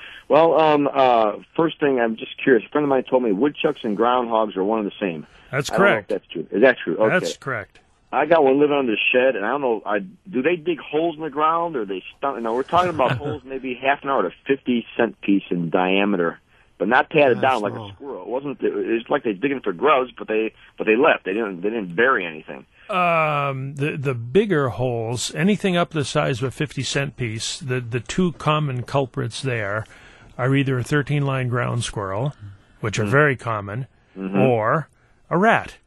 Well, first thing, I'm just curious. A friend of mine told me woodchucks and groundhogs are one and the same. That's correct. I don't know if that's true. Is that true? Okay. That's correct. I got one living under the shed, and I don't know, do they dig holes in the ground, or they stump? No, we're talking about holes maybe half an hour to 50-cent piece in diameter, but not padded down like a squirrel. It wasn't. It was like they digging for grubs, but they left. They didn't bury anything. The bigger holes, anything up the size of a 50-cent piece, the two common culprits there are either a 13-line ground squirrel, which are very common, or a rat.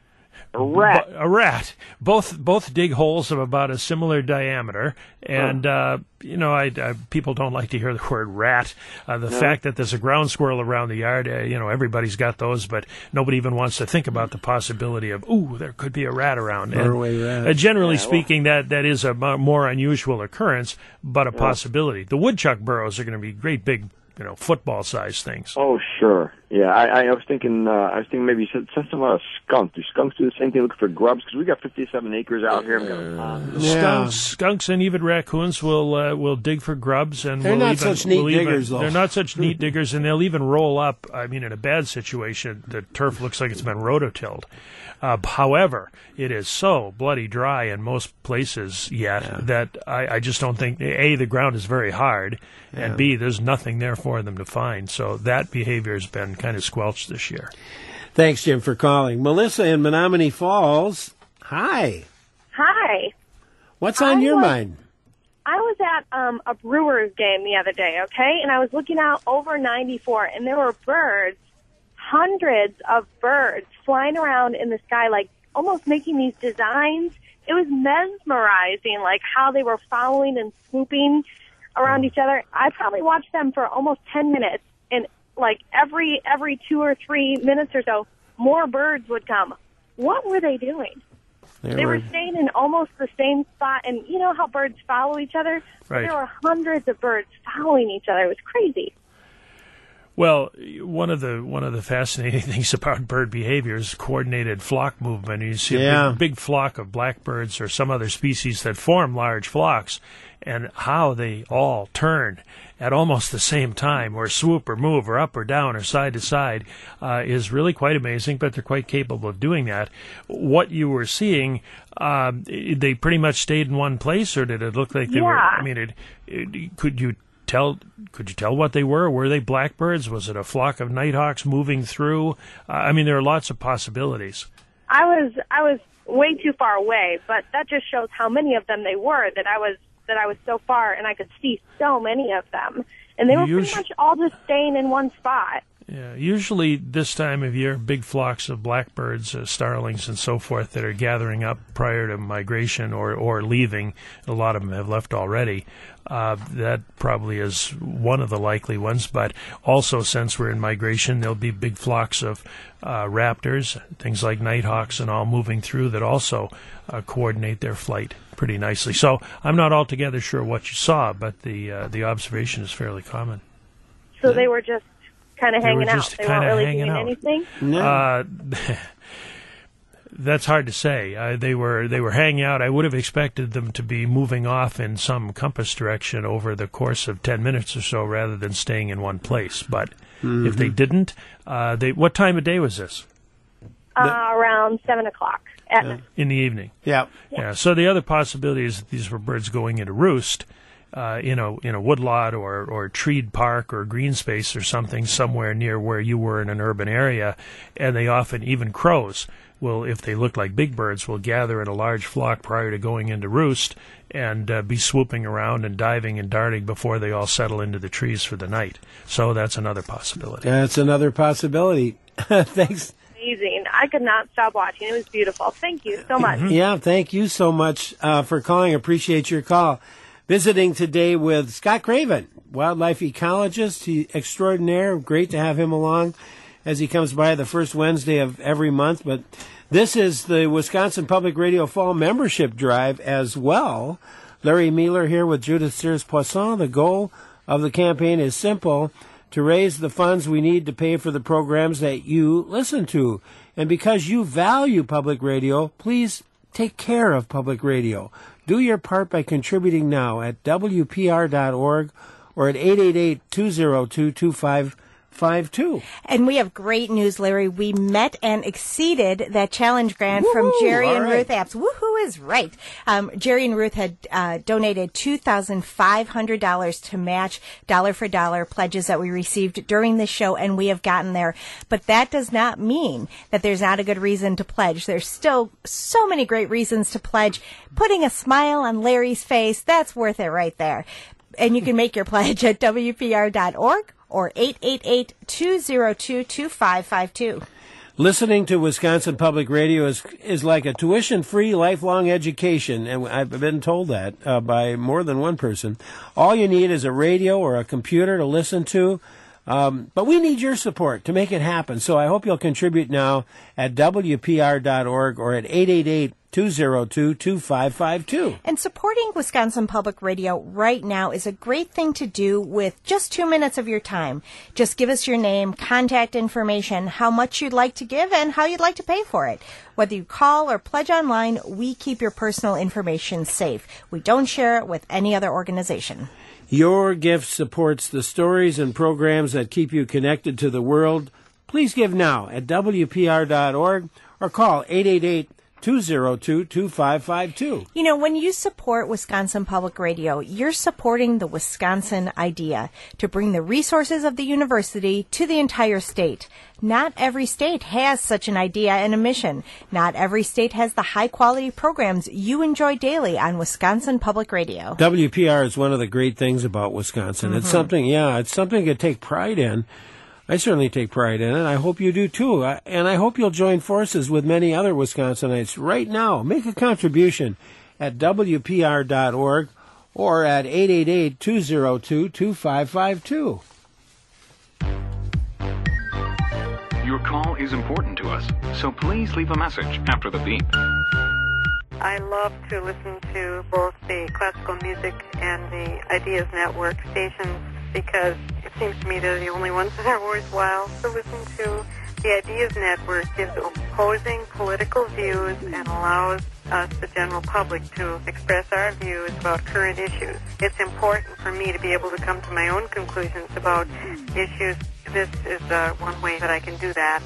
A rat. Both dig holes of about a similar diameter, and people don't like to hear the word rat. The fact that there's a ground squirrel around the yard, everybody's got those, but nobody even wants to think about the possibility of, there could be a rat around. Norway rat. Generally speaking, that is a more unusual occurrence, but a possibility. The woodchuck burrows are going to be great big, football-sized things. Oh, sure. Yeah, I was thinking maybe you said something about a skunk. Do skunks do the same thing, looking for grubs? Because we got 57 acres out here. Skunks and even raccoons will dig for grubs, and they're not such neat diggers, though. They're not such neat diggers, and they'll even roll up. I mean, in a bad situation, the turf looks like it's been rototilled. However, it is so bloody dry in most places yet that I just don't think, A, the ground is very hard, and B, there's nothing there for them to find. So that behavior has been kind of squelched this year. Thanks, Jim, for calling. Melissa in Menominee Falls, hi. Hi. What's on your mind? I was at a Brewers game the other day, okay? And I was looking out over 94, and there were birds, hundreds of birds flying around in the sky, like almost making these designs. It was mesmerizing, like how they were following and swooping around each other. I probably watched them for almost 10 minutes, and like every 2 or 3 minutes or so, more birds would come. What were they doing? They were staying in almost the same spot, and you know how birds follow each other? Right. There were hundreds of birds following each other. It was crazy. Well, one of the fascinating things about bird behavior is coordinated flock movement. You see a big flock of blackbirds or some other species that form large flocks, and how they all turn at almost the same time, or swoop or move or up or down or side to side, is really quite amazing, but they're quite capable of doing that. What you were seeing, they pretty much stayed in one place, or did it look like they were? I mean, could you tell what they were? Were they blackbirds? Was it a flock of nighthawks moving through? I mean, there are lots of possibilities. I was way too far away, but that just shows how many of them they were, that I was so far and I could see so many of them. And they were pretty much all just staying in one spot. Yeah, usually this time of year, big flocks of blackbirds, starlings, and so forth that are gathering up prior to migration or leaving. A lot of them have left already. That probably is one of the likely ones. But also, since we're in migration, there'll be big flocks of raptors, things like nighthawks and all moving through that also coordinate their flight pretty nicely. So I'm not altogether sure what you saw, but the observation is fairly common. So they were just kind of hanging out. They weren't really doing out. anything. No. That's hard to say. They were hanging out. I would have expected them to be moving off in some compass direction over the course of 10 minutes or so, rather than staying in one place. But if they didn't, what time of day was this? Around 7 o'clock at night. In the evening. Yeah. So the other possibility is that these were birds going into roost. In a woodlot or treed park or green space or something somewhere near where you were in an urban area, and they often, even crows, will, if they look like big birds, will gather in a large flock prior to going into roost and be swooping around and diving and darting before they all settle into the trees for the night. So that's another possibility. That's another possibility. Thanks. Amazing. I could not stop watching. It was beautiful. Thank you so much. Yeah, thank you so much for calling. Appreciate your call. Visiting today with Scott Craven, wildlife ecologist extraordinaire. Great to have him along as he comes by the first Wednesday of every month. But this is the Wisconsin Public Radio Fall Membership Drive as well. Larry Mealer here with Judith Sears-Poisson. The goal of the campaign is simple: to raise the funds we need to pay for the programs that you listen to. And because you value public radio, please take care of public radio. Do your part by contributing now at WPR.org or at 888-202-2552. And we have great news, Larry. We met and exceeded that challenge grant from Jerry and Ruth Apps. Woohoo is right. Jerry and Ruth had donated $2,500 to match dollar for dollar pledges that we received during the show, and we have gotten there. But that does not mean that there's not a good reason to pledge. There's still so many great reasons to pledge. Putting a smile on Larry's face, that's worth it right there. And you can make your pledge at WPR.org. or 888-202-2552. Listening to Wisconsin Public Radio is like a tuition-free lifelong education, and I've been told that by more than one person. All you need is a radio or a computer to listen to, but we need your support to make it happen. So I hope you'll contribute now at WPR.org or at 888-202-2552. And supporting Wisconsin Public Radio right now is a great thing to do with just 2 minutes of your time. Just give us your name, contact information, how much you'd like to give, and how you'd like to pay for it. Whether you call or pledge online, we keep your personal information safe. We don't share it with any other organization. Your gift supports the stories and programs that keep you connected to the world. Please give now at WPR.org or call 888-202-2552. You know, when you support Wisconsin Public Radio, you're supporting the Wisconsin idea to bring the resources of the university to the entire state. Not every state has such an idea and a mission. Not every state has the high-quality programs you enjoy daily on Wisconsin Public Radio. WPR is one of the great things about Wisconsin. It's something to take pride in. I certainly take pride in it. I hope you do too. And I hope you'll join forces with many other Wisconsinites right now. Make a contribution at WPR.org or at 888-202-2552. Your call is important to us, so please leave a message after the beep. I love to listen to both the classical music and the Ideas Network stations because it seems to me they're the only ones that are worthwhile to listen to. The Ideas Network gives opposing political views and allows us, the general public, to express our views about current issues. It's important for me to be able to come to my own conclusions about issues. This is one way that I can do that.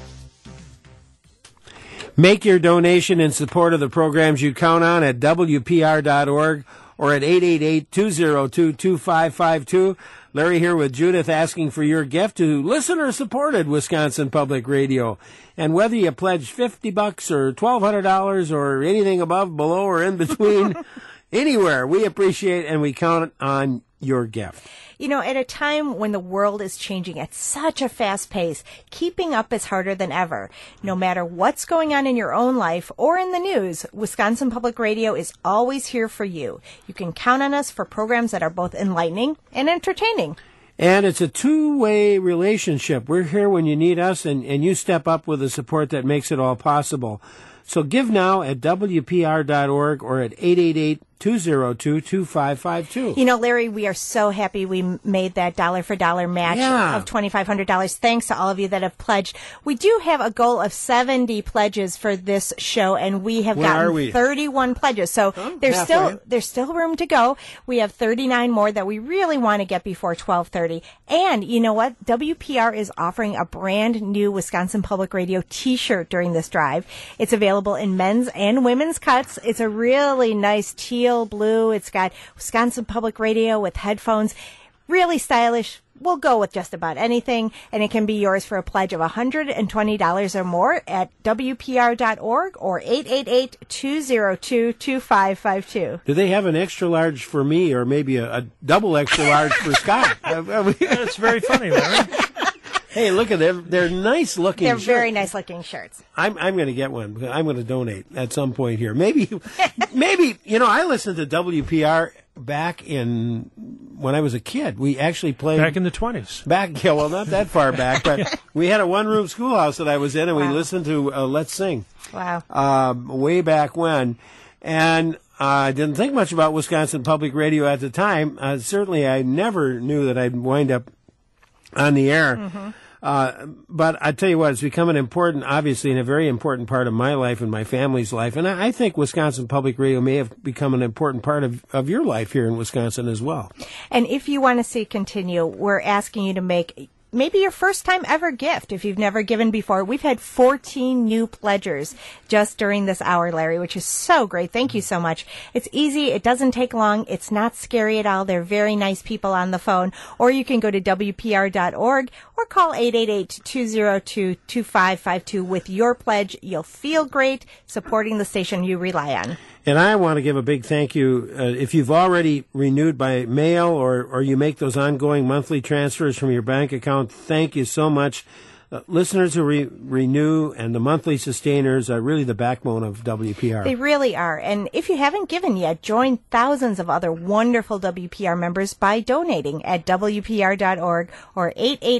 Make your donation in support of the programs you count on at WPR.org or at 888-202-2552. Larry here with Judith asking for your gift to listener-supported Wisconsin Public Radio. And whether you pledge $50 or $1,200 or anything above, below, or in between, anywhere, we appreciate and we count on your gift. You know, at a time when the world is changing at such a fast pace, keeping up is harder than ever. No matter what's going on in your own life or in the news, Wisconsin Public Radio is always here for you. You can count on us for programs that are both enlightening and entertaining. And it's a two-way relationship. We're here when you need us, and you step up with the support that makes it all possible. So give now at WPR.org or at 888-202-2552. You know, Larry, we are so happy we made that dollar-for-dollar match of $2,500. Thanks to all of you that have pledged. We do have a goal of 70 pledges for this show, and we have gotten 31 pledges. So there's still room to go. We have 39 more that we really want to get before 12:30. And you know what? WPR is offering a brand new Wisconsin Public Radio T-shirt during this drive. It's available in men's and women's cuts. It's a really nice teal blue. It's got Wisconsin Public Radio with headphones. Really stylish. We'll go with just about anything, and it can be yours for a pledge of $120 or more at WPR.org or 888-202-2552. Do they have an extra large for me, or maybe a double extra large for Scott? That's very funny, Larry. Hey, look at them. They're nice looking They're shirts. very nice looking shirts. I'm going to get one. I'm going to donate at some point here. Maybe, you know, I listened to WPR back in when I was a kid. We actually played back in the 20s. Yeah, well, not that far back, but we had a one-room schoolhouse that I was in, and we listened to Let's Sing. Wow. Way back when, and I didn't think much about Wisconsin Public Radio at the time. Certainly, I never knew that I'd wind up on the air. Mm-hmm. But I tell you what, it's become an important, obviously, and a very important part of my life and my family's life. And I think Wisconsin Public Radio may have become an important part of your life here in Wisconsin as well. And if you want to see continue, we're asking you to make maybe your first time ever gift if you've never given before. We've had 14 new pledgers just during this hour, Larry, which is so great. Thank you so much. It's easy. It doesn't take long. It's not scary at all. They're very nice people on the phone. Or you can go to WPR.org or call 888-202-2552 with your pledge. You'll feel great supporting the station you rely on. And I want to give a big thank you. If you've already renewed by mail or you make those ongoing monthly transfers from your bank account, thank you so much. Listeners who renew and the monthly sustainers are really the backbone of WPR. They really are. And if you haven't given yet, join thousands of other wonderful WPR members by donating at WPR.org or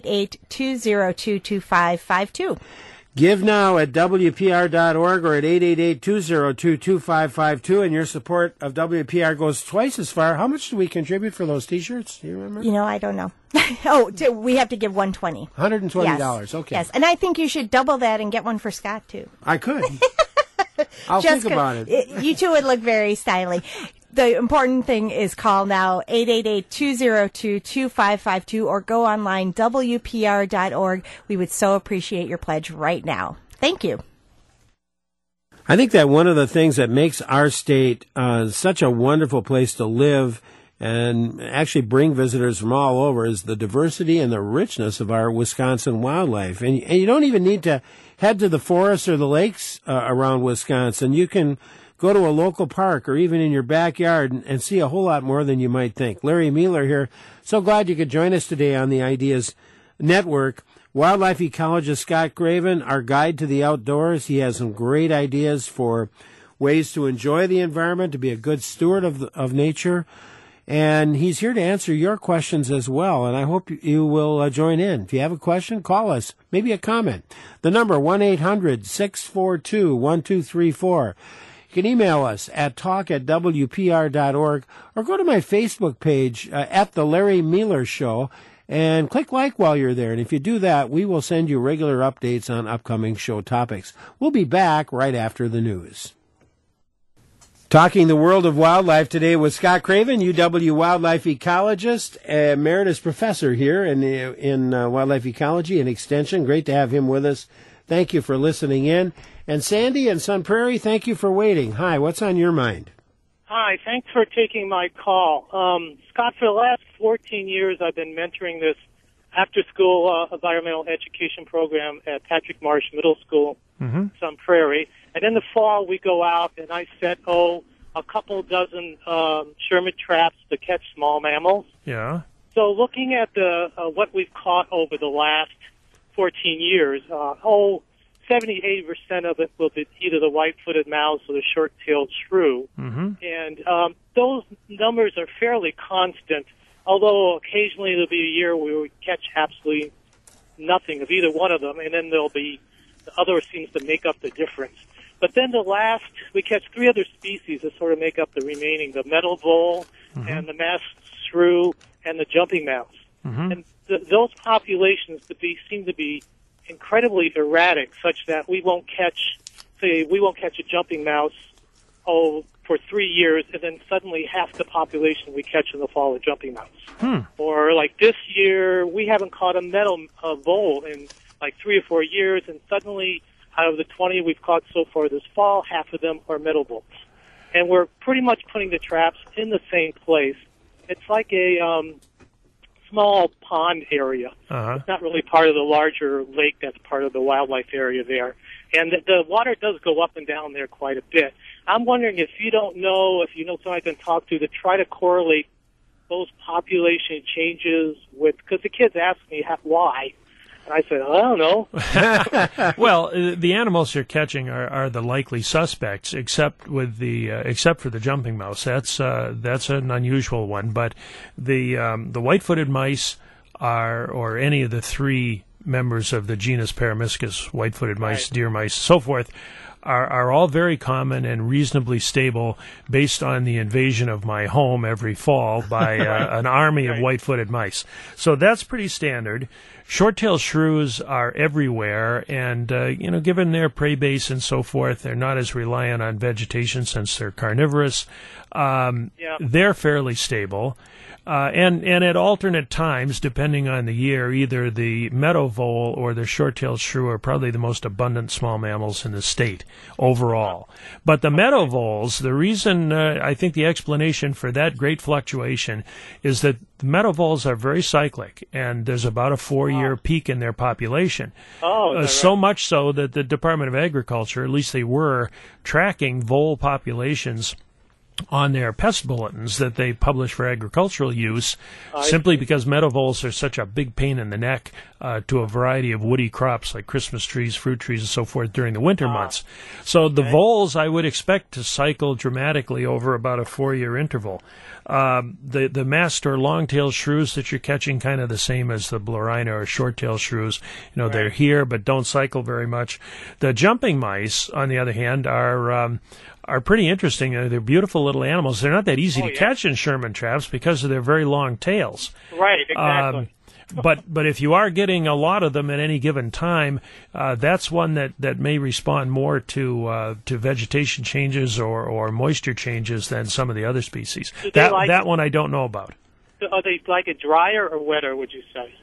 888-202-2552. Give now at WPR.org or at 888-202-2552, and your support of WPR goes twice as far. How much do we contribute for those T-shirts? Do you remember? You know, I don't know. We have to give $120. $120, yes. Okay. Yes, and I think you should double that and get one for Scott, too. I could. I'll think about it. You two would look very stylish. The important thing is call now, 888-202-2552, or go online, WPR.org. We would so appreciate your pledge right now. Thank you. I think that one of the things that makes our state such a wonderful place to live and actually bring visitors from all over is the diversity and the richness of our Wisconsin wildlife. And you don't even need to head to the forests or the lakes around Wisconsin. You can go to a local park or even in your backyard and see a whole lot more than you might think. Larry Mueller here. So glad you could join us today on the Ideas Network. Wildlife ecologist Scott Craven, our guide to the outdoors. He has some great ideas for ways to enjoy the environment, to be a good steward of nature. And he's here to answer your questions as well. And I hope you will join in. If you have a question, call us. Maybe a comment. The number 1-800-642-1234. You can email us at talk@WPR.org or go to my Facebook page at The Larry Mueller Show and click like while you're there. And if you do that, we will send you regular updates on upcoming show topics. We'll be back right after the news. Talking the world of wildlife today with Scott Craven, UW wildlife ecologist, emeritus professor here in wildlife ecology and extension. Great to have him with us. Thank you for listening in. And Sandy in Sun Prairie, thank you for waiting. Hi, what's on your mind? Hi, thanks for taking my call. Scott, for the last 14 years, I've been mentoring this after-school environmental education program at Patrick Marsh Middle School, Sun Prairie. And in the fall, we go out and I set a couple dozen Sherman traps to catch small mammals. Yeah. So looking at the what we've caught over the last 14 years, 70-80% of it will be either the white-footed mouse or the short-tailed shrew. Mm-hmm. And those numbers are fairly constant, although occasionally there'll be a year where we catch absolutely nothing of either one of them, and then there'll be the other seems to make up the difference. But then we catch 3 other species that sort of make up the remaining, the meadow vole and the masked shrew and the jumping mouse. Mm-hmm. And those populations seem to be incredibly erratic, such that we won't catch a jumping mouse, for 3 years, and then suddenly half the population we catch in the fall a jumping mouse. Or like this year, we haven't caught a meadow vole in like 3 or 4 years, and suddenly out of the 20 we've caught so far this fall, half of them are meadow voles. And we're pretty much putting the traps in the same place. It's like a small pond area. It's not really part of the larger lake that's part of the wildlife area there. And the water does go up and down there quite a bit. I'm wondering if you know somebody I can talk to try to correlate those population changes with, because the kids ask me why. And I said, I don't know. Well, the animals you're catching are the likely suspects, except for the jumping mouse. That's an unusual one. But the white-footed mice or any of the 3 members of the genus Peromyscus, white-footed mice, deer mice, so forth, are all very common and reasonably stable based on the invasion of my home every fall by an army of white-footed mice. So that's pretty standard. Short-tailed shrews are everywhere, and given their prey base and so forth, they're not as reliant on vegetation since they're carnivorous. They're fairly stable. And at alternate times, depending on the year, either the meadow vole or the short-tailed shrew are probably the most abundant small mammals in the state overall. But the meadow voles, the reason, I think the explanation for that great fluctuation is that the meadow voles are very cyclic, and there's about a 4-year peak in their population. So much so that the Department of Agriculture, at least they were, tracking vole populations on their pest bulletins that they publish for agricultural use, simply because meadow voles are such a big pain in the neck to a variety of woody crops like Christmas trees, fruit trees, and so forth during the winter months. So the voles I would expect to cycle dramatically over about a 4-year interval. The masked or long-tailed shrews that you're catching, kind of the same as the Blorina or short-tailed shrews. They're here but don't cycle very much. The jumping mice, on the other hand, are pretty interesting. They're beautiful little animals. They're not that easy to catch in Sherman traps because of their very long tails. Right, exactly. But if you are getting a lot of them at any given time, that's one that may respond more to vegetation changes or moisture changes than some of the other species. That one I don't know about. Are they like it drier or wetter, would you say?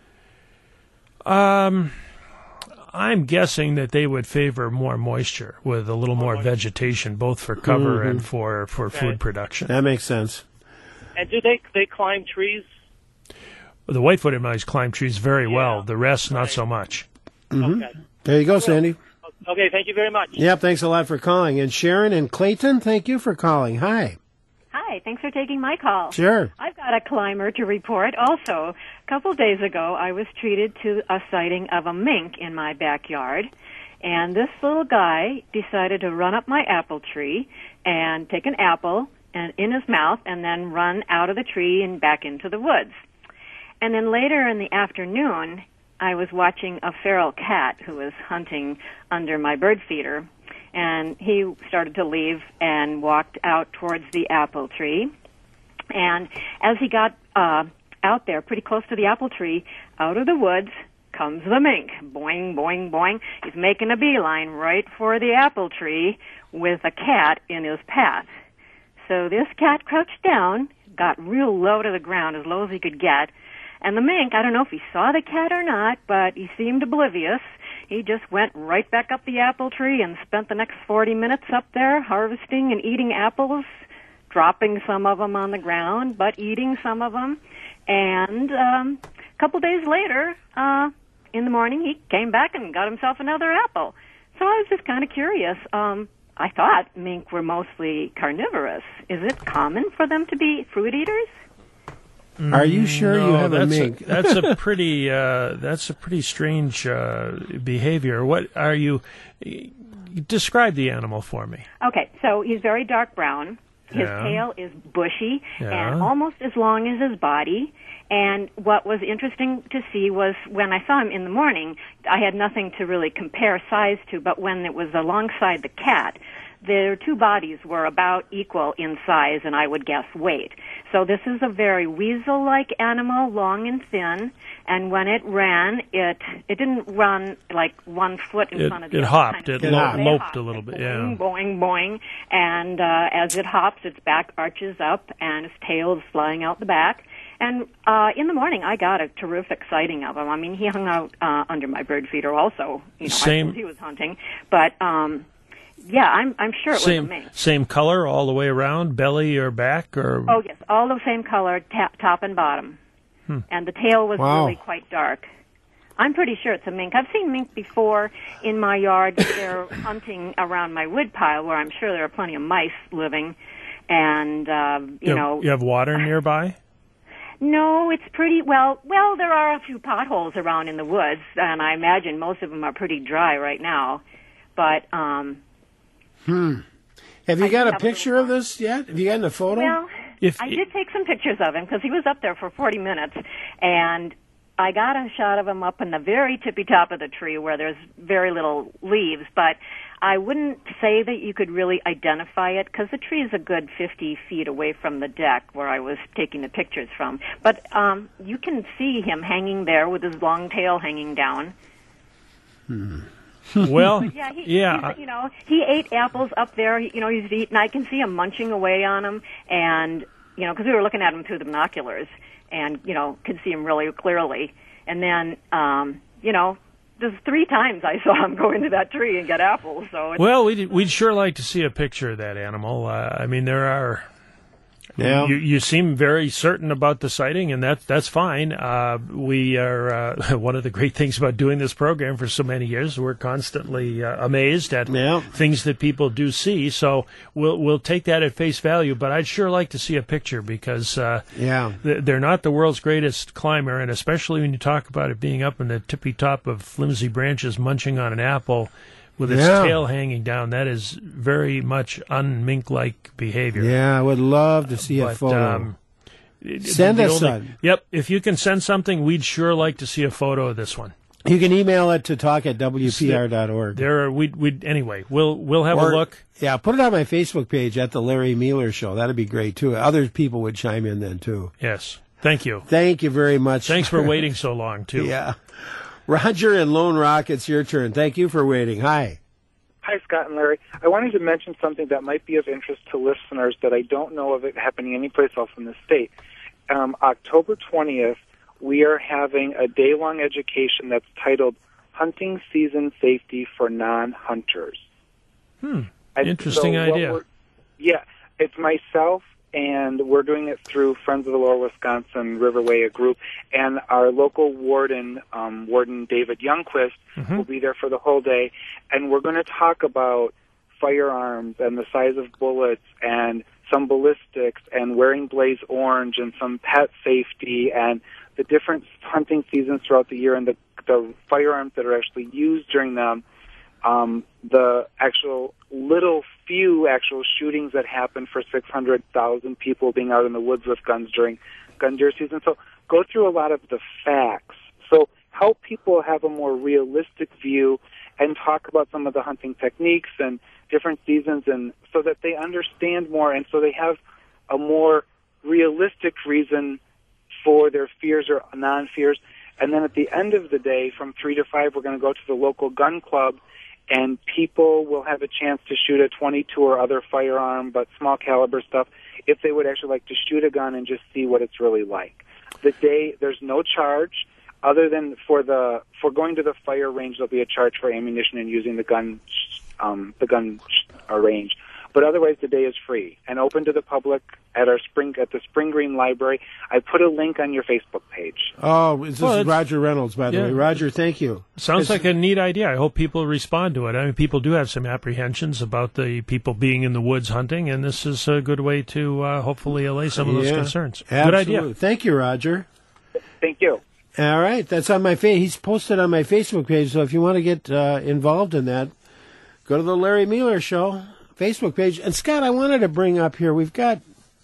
I'm guessing that they would favor more moisture with a little more vegetation, both for cover and for food production. That makes sense. And do they climb trees? The white-footed mice climb trees very well. The rest, not so much. Mm-hmm. Okay. There you go, Sandy. Okay, thank you very much. Yep, thanks a lot for calling. And Sharon and Clayton, thank you for calling. Hi. Hi, thanks for taking my call. Sure. I've got a climber to report also. A couple days ago, I was treated to a sighting of a mink in my backyard, and this little guy decided to run up my apple tree and take an apple in his mouth and then run out of the tree and back into the woods. And then later in the afternoon, I was watching a feral cat who was hunting under my bird feeder, and he started to leave and walked out towards the apple tree. And as he got out there, pretty close to the apple tree, out of the woods comes the mink. Boing, boing, boing. He's making a beeline right for the apple tree with a cat in his path. So this cat crouched down, got real low to the ground, as low as he could get. And the mink, I don't know if he saw the cat or not, but he seemed oblivious. He just went right back up the apple tree and spent the next 40 minutes up there harvesting and eating apples, dropping some of them on the ground, but eating some of them. And a couple days later, in the morning, he came back and got himself another apple. So I was just kind of curious. I thought mink were mostly carnivorous. Is it common for them to be fruit eaters? Are you sure you have a mink? That's a pretty strange behavior. What are you? Describe the animal for me. Okay, so he's very dark brown. His tail is bushy and almost as long as his body. And what was interesting to see was when I saw him in the morning, I had nothing to really compare size to, but when it was alongside the cat, their two bodies were about equal in size and I would guess weight. So this is a very weasel-like animal, long and thin, and when it ran, it didn't run like 1 foot in front of the other. It hopped. Kind of It loped a little bit, boing, boing, boing. And as it hops, its back arches up and its tail is flying out the back. And in the morning, I got a terrific sighting of him. I mean, he hung out under my bird feeder also. You know, I suppose he was hunting. But, yeah, I'm sure it was a mink. Same color all the way around, belly or back? Or Oh, yes, all the same color, top and bottom. And the tail was really quite dark. I'm pretty sure it's a mink. I've seen mink before in my yard. They're hunting around my wood pile where I'm sure there are plenty of mice living. And, you know... You have water nearby? No, it's pretty well. There are a few potholes around in the woods, and I imagine most of them are pretty dry right now. But Have you got a picture of this yet? Have you gotten a photo? Well, I did take some pictures of him because he was up there for 40 minutes, and I got a shot of him up in the very tippy top of the tree where there's very little leaves, but I wouldn't say that you could really identify it because the tree is a good 50 feet away from the deck where I was taking the pictures from. But you can see him hanging there with his long tail hanging down. Well, he's, you know, he ate apples up there. He's eating. I can see him munching away on them, and you know, because we were looking at him through the binoculars, and you know, could see him really clearly. And then, you know, there's 3 times I saw him go into that tree and get apples. So well, we'd sure like to see a picture of that animal. I mean, there are. Yeah. You seem very certain about the sighting, and that's fine. We are one of the great things about doing this program for so many years. We're constantly amazed at things that people do see. So we'll take that at face value. But I'd sure like to see a picture because they're not the world's greatest climber, and especially when you talk about it being up in the tippy top of flimsy branches, munching on an apple with its tail hanging down. That is very much un-mink-like behavior. Yeah, I would love to see a photo. Send us one. Yep, if you can send something, we'd sure like to see a photo of this one. You can email it to talk@wpr.org. Anyway, we'll have a look. Yeah, put it on my Facebook page at the Larry Mueller Show. That'd be great too. Other people would chime in then too. Yes, thank you. Thank you very much. Thanks for waiting so long too. Yeah. Roger in Lone Rock, it's your turn. Thank you for waiting. Hi. Hi, Scott and Larry. I wanted to mention something that might be of interest to listeners that I don't know of it happening anyplace else in the state. October 20th, we are having a day-long education that's titled Hunting Season Safety for Non-Hunters. Interesting idea. Yeah, it's myself, and we're doing it through Friends of the Lower Wisconsin Riverway, a group, and our local warden, Warden David Youngquist, will be there for the whole day, and we're going to talk about firearms and the size of bullets and some ballistics and wearing blaze orange and some pet safety and the different hunting seasons throughout the year and the firearms that are actually used during them, the actual few shootings that happen for 600,000 people being out in the woods with guns during gun deer season. So go through a lot of the facts. So help people have a more realistic view and talk about some of the hunting techniques and different seasons, and so that they understand more and so they have a more realistic reason for their fears or non-fears. And then at the end of the day, from 3 to 5, we're going to go to the local gun club, and people will have a chance to shoot a .22 or other firearm, but small caliber stuff, if they would actually like to shoot a gun and just see what it's really like. The day, there's no charge, other than for going to the fire range, there'll be a charge for ammunition and using the gun range. But otherwise, the day is free and open to the public at the Spring Green Library. I put a link on your Facebook page. Oh, this is Roger Reynolds, by the way. Roger, thank you. Sounds like a neat idea. I hope people respond to it. I mean, people do have some apprehensions about the people being in the woods hunting, and this is a good way to hopefully allay some of those concerns. Absolutely. Good idea. Thank you, Roger. Thank you. All right, that's on my he's posted on my Facebook page, so if you want to get involved in that, go to the Larry Mueller Show Facebook page. And Scott, I wanted to bring up here, we've got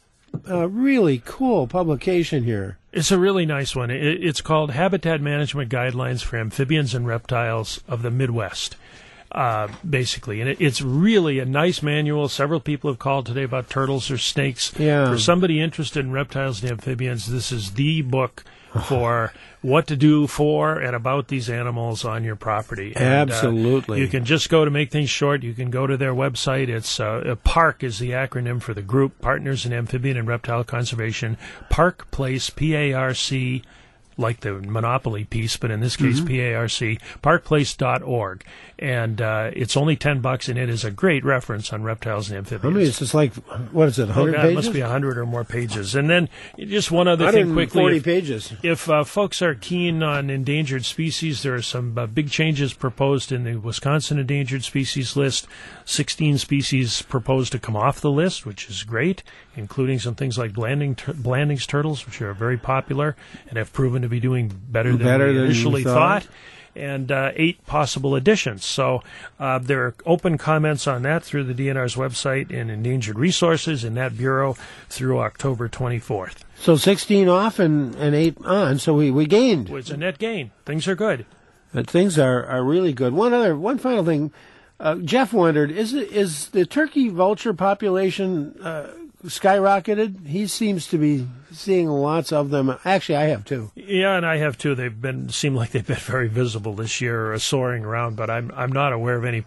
a really cool publication here. It's a really nice one. It's called Habitat Management Guidelines for Amphibians and Reptiles of the Midwest, basically. And it's really a nice manual. Several people have called today about turtles or snakes. Yeah. For somebody interested in reptiles and amphibians, this is the book for what to do for and about these animals on your property. And, absolutely. You can just go, to make things short, you can go to their website. It's PARC is the acronym for the group, Partners in Amphibian and Reptile Conservation. Park Place, P-A-R-C, like the Monopoly piece, but in this case, P-A-R-C, parkplace.org. And it's only $10, and it is a great reference on reptiles and amphibians. How many? It's just like, what is it, 100 pages? It must be 100 or more pages. And then just one other thing quickly. 140 pages. If folks are keen on endangered species, there are some big changes proposed in the Wisconsin endangered species list. 16 species proposed to come off the list, which is great, including some things like Blanding's turtles, which are very popular and have proven to be doing better than we initially thought. And 8 possible additions. So there are open comments on that through the DNR's website and Endangered Resources in that bureau through October 24th. So 16 off and 8 on, so we gained. It's a net gain. Things are good. But things are really good. One final thing. Jeff wondered, is the turkey vulture population skyrocketed? He seems to be seeing lots of them. Actually, I have too. Yeah, and I have too. Seem like they've been very visible this year, or soaring around. But I'm not aware of any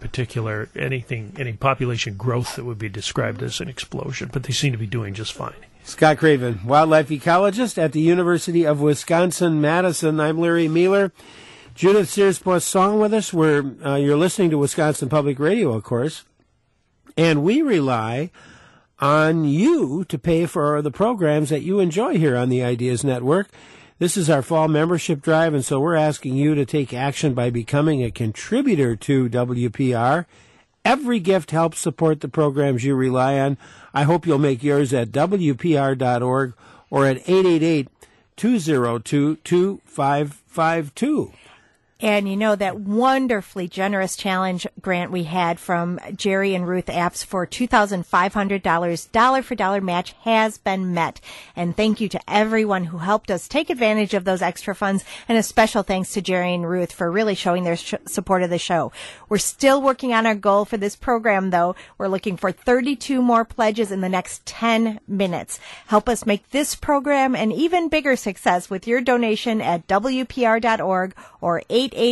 population growth that would be described as an explosion. But they seem to be doing just fine. Scott Craven, wildlife ecologist at the University of Wisconsin-Madison. I'm Larry Mueller. Judith Sears-Poisson with us. You're listening to Wisconsin Public Radio, of course, and we rely on you to pay for the programs that you enjoy here on the Ideas Network. This is our fall membership drive, and so we're asking you to take action by becoming a contributor to WPR. Every gift helps support the programs you rely on. I hope you'll make yours at WPR.org or at 888-202-2552. And you know, that wonderfully generous challenge grant we had from Jerry and Ruth Apps for $2,500 dollar for dollar match has been met. And thank you to everyone who helped us take advantage of those extra funds. And a special thanks to Jerry and Ruth for really showing their support of the show. We're still working on our goal for this program, though. We're looking for 32 more pledges in the next 10 minutes. Help us make this program an even bigger success with your donation at WPR.org or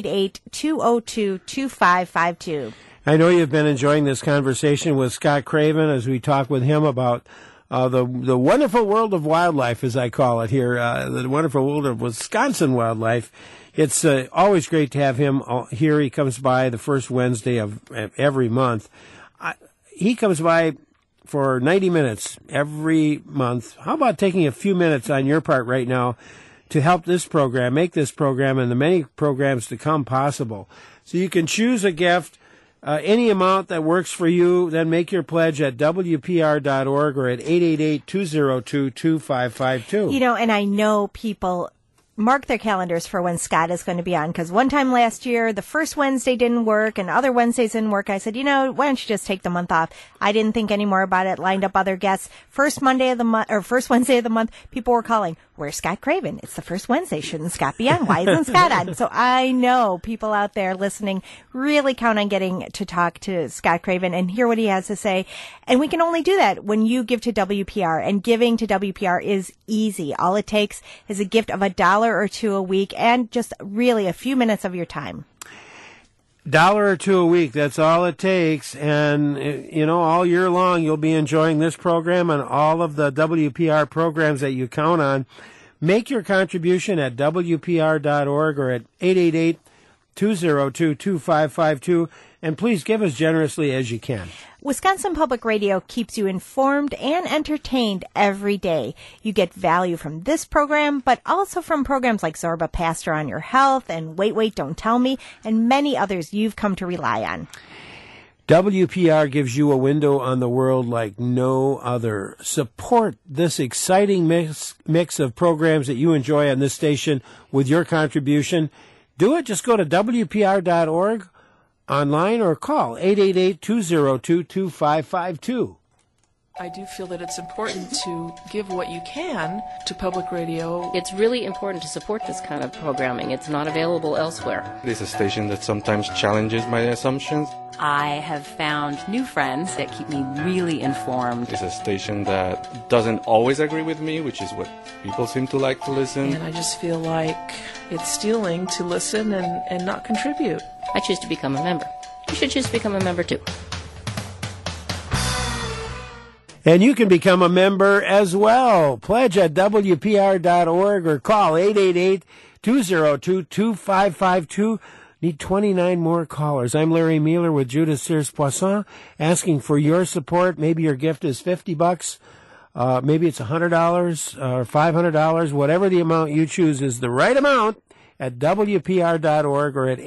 888-202-2552. I know you've been enjoying this conversation with Scott Craven as we talk with him about the wonderful world of wildlife, as I call it here, the wonderful world of Wisconsin wildlife. It's always great to have him here. He comes by the first Wednesday of every month. He comes by for 90 minutes every month. How about taking a few minutes on your part right now to help this program, make this program and the many programs to come possible? So you can choose a gift, any amount that works for you, then make your pledge at WPR.org or at 888-202-2552. You know, and I know people mark their calendars for when Scott is going to be on, because one time last year, the first Wednesday didn't work and other Wednesdays didn't work. I said, why don't you just take the month off? I didn't think any more about it, lined up other guests. First Wednesday of the month, people were calling, where's Scott Craven? It's the first Wednesday. Shouldn't Scott be on? Why isn't Scott on? So I know people out there listening really count on getting to talk to Scott Craven and hear what he has to say. And we can only do that when you give to WPR. And giving to WPR is easy. All it takes is a gift of $1 or $2 a week and just really a few minutes of your time. $1 or $2 a week, that's all it takes. And, all year long you'll be enjoying this program and all of the WPR programs that you count on. Make your contribution at WPR.org or at 888-202-2552. And please give as generously as you can. Wisconsin Public Radio keeps you informed and entertained every day. You get value from this program, but also from programs like Zorba Pastor on Your Health and Wait, Don't Tell Me, and many others you've come to rely on. WPR gives you a window on the world like no other. Support this exciting mix of programs that you enjoy on this station with your contribution. Do it. Just go to WPR.org online or call 888-202-2552. I do feel that it's important to give what you can to public radio. It's really important to support this kind of programming. It's not available elsewhere. It's a station that sometimes challenges my assumptions. I have found new friends that keep me really informed. It's a station that doesn't always agree with me, which is what people seem to like to listen. And I just feel like it's stealing to listen and not contribute. I choose to become a member. You should choose to become a member too. And you can become a member as well. Pledge at WPR.org or call 888-202-2552. Need 29 more callers. I'm Larry Mueller with Judith Sears-Poisson, asking for your support. Maybe your gift is $50. Maybe it's $100 or $500. Whatever the amount you choose is the right amount at WPR.org or at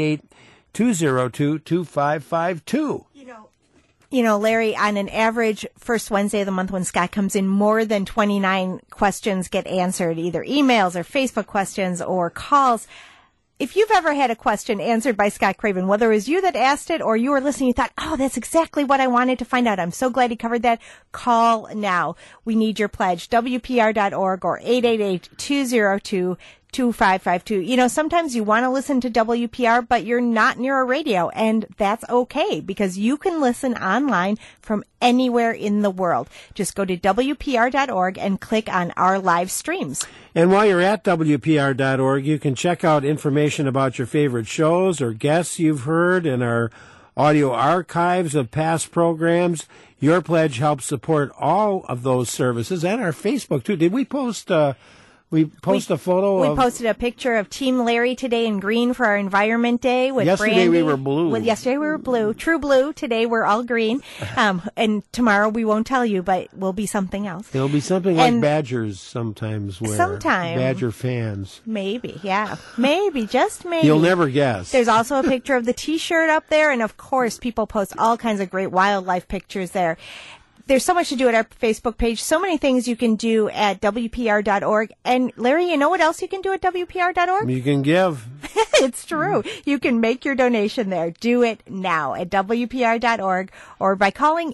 888-202-2552. You know, Larry, on an average first Wednesday of the month when Scott comes in, more than 29 questions get answered, either emails or Facebook questions or calls. If you've ever had a question answered by Scott Craven, whether it was you that asked it or you were listening, you thought, oh, that's exactly what I wanted to find out. I'm so glad he covered that. Call now. We need your pledge. WPR.org or 888-202-2552. You know, sometimes you want to listen to WPR, but you're not near a radio, and that's okay because you can listen online from anywhere in the world. Just go to WPR.org and click on our live streams. And while you're at WPR.org, you can check out information about your favorite shows or guests you've heard in our audio archives of past programs. Your pledge helps support all of those services and our Facebook, too. Did we post a photo We of... posted a picture of Team Larry today in green for our Environment Day with Yesterday Brandy. we were blue. Yesterday we were blue. True blue. Today we're all green. And tomorrow we won't tell you, but we'll be something else. It'll be something like Badgers sometimes wear. Sometime. Badger fans. Maybe, yeah. Maybe, just maybe. You'll never guess. There's also a picture of the T-shirt up there, and of course people post all kinds of great wildlife pictures there. There's so much to do at our Facebook page, so many things you can do at WPR.org. And Larry, you know what else you can do at WPR.org? You can give. It's true. You can make your donation there. Do it now at WPR.org or by calling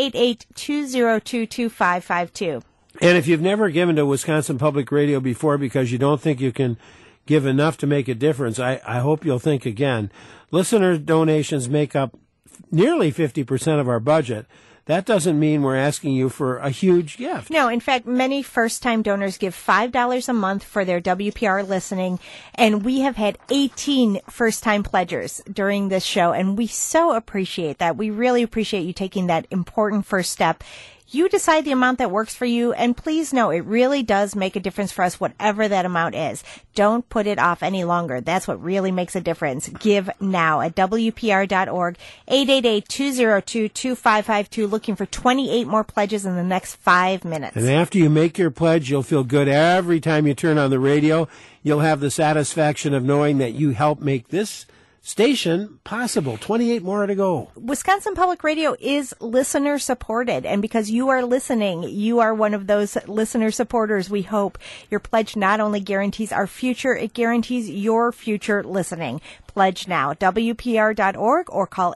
888-202-2552. And if you've never given to Wisconsin Public Radio before because you don't think you can give enough to make a difference, I hope you'll think again. Listener donations make up nearly 50% of our budget. That doesn't mean we're asking you for a huge gift. No, in fact, many first-time donors give $5 a month for their WPR listening, and we have had 18 first-time pledgers during this show, and we so appreciate that. We really appreciate you taking that important first step. You decide the amount that works for you, and please know it really does make a difference for us, whatever that amount is. Don't put it off any longer. That's what really makes a difference. Give now at WPR.org, 888-202-2552, looking for 28 more pledges in the next 5 minutes. And after you make your pledge, you'll feel good every time you turn on the radio. You'll have the satisfaction of knowing that you helped make this station possible. 28 more to go. Wisconsin Public Radio is listener supported, and because you are listening, you are one of those listener supporters, we hope. Your pledge not only guarantees our future, it guarantees your future listening. Pledge now, WPR.org, or call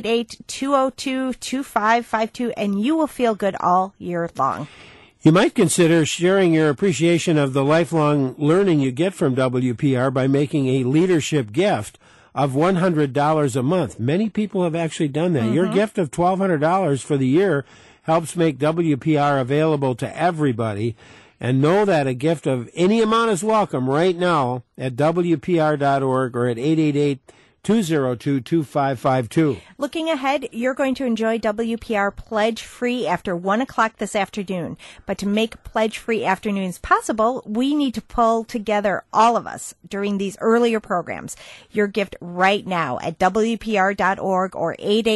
888-202-2552, and you will feel good all year long. You might consider sharing your appreciation of the lifelong learning you get from WPR by making a leadership gift of $100 a month. Many people have actually done that. Mm-hmm. Your gift of $1,200 for the year helps make WPR available to everybody. And know that a gift of any amount is welcome right now at WPR.org or at 888-202-2552. Looking ahead, you're going to enjoy WPR Pledge Free after 1 o'clock this afternoon. But to make Pledge Free afternoons possible, we need to pull together all of us during these earlier programs. Your gift right now at WPR.org or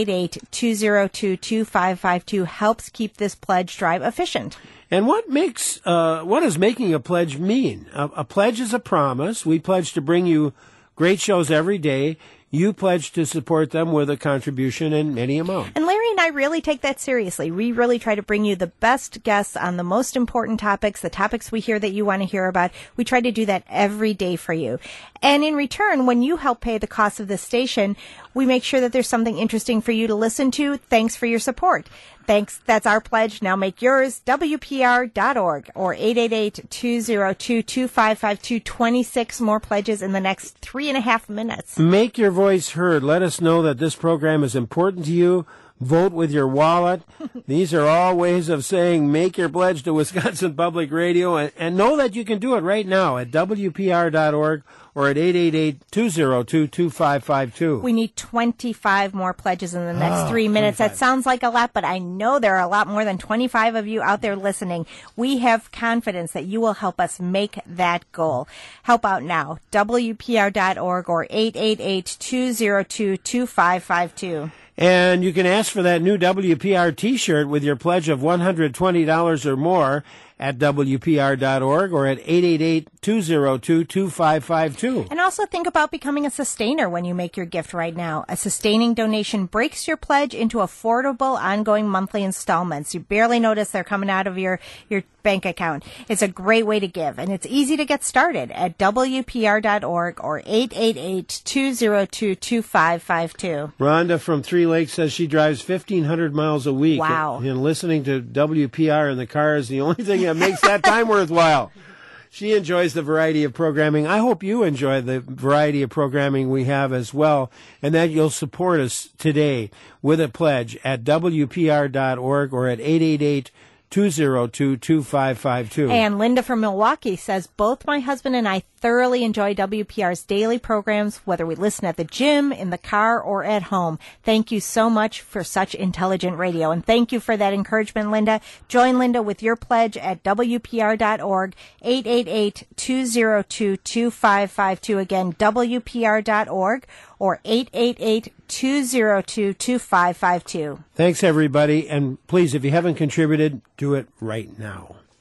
888-202-2552 helps keep this pledge drive efficient. And what does making a pledge mean? A pledge is a promise. We pledge to bring you great shows every day. You pledge to support them with a contribution in any amount. And Larry and I really take that seriously. We really try to bring you the best guests on the most important topics, the topics we hear that you want to hear about. We try to do that every day for you. And in return, when you help pay the cost of this station, we make sure that there's something interesting for you to listen to. Thanks for your support. Thanks. That's our pledge. Now make yours. WPR.org or 888-202-2552. 26 more pledges in the next 3.5 minutes. Make your voice heard. Let us know that this program is important to you. Vote with your wallet. These are all ways of saying make your pledge to Wisconsin Public Radio, and know that you can do it right now at WPR.org or at 888-202-2552. We need 25 more pledges in the next 3 minutes. 25. That sounds like a lot, but I know there are a lot more than 25 of you out there listening. We have confidence that you will help us make that goal. Help out now. WPR.org or 888-202-2552. And you can ask for that new WPR T-shirt with your pledge of $120 or more at WPR.org or at 888-202-2552. And also think about becoming a sustainer when you make your gift right now. A sustaining donation breaks your pledge into affordable, ongoing monthly installments. You barely notice they're coming out of your bank account. It's a great way to give, and it's easy to get started at WPR.org or 888-202-2552. Rhonda from Three Lakes says she drives 1,500 miles a week. Wow. And listening to WPR in the car is the only thing that makes that time worthwhile. She enjoys the variety of programming. I hope you enjoy the variety of programming we have as well, and that you'll support us today with a pledge at WPR.org or at 888-202-2552. And Linda from Milwaukee says, both my husband and I thoroughly enjoy WPR's daily programs, whether we listen at the gym, in the car, or at home. Thank you so much for such intelligent radio. And thank you for that encouragement, Linda. Join Linda with your pledge at WPR.org, 888-202-2552. Again, WPR.org or 888-202-2552. Thanks, everybody. And please, if you haven't contributed, do it right now.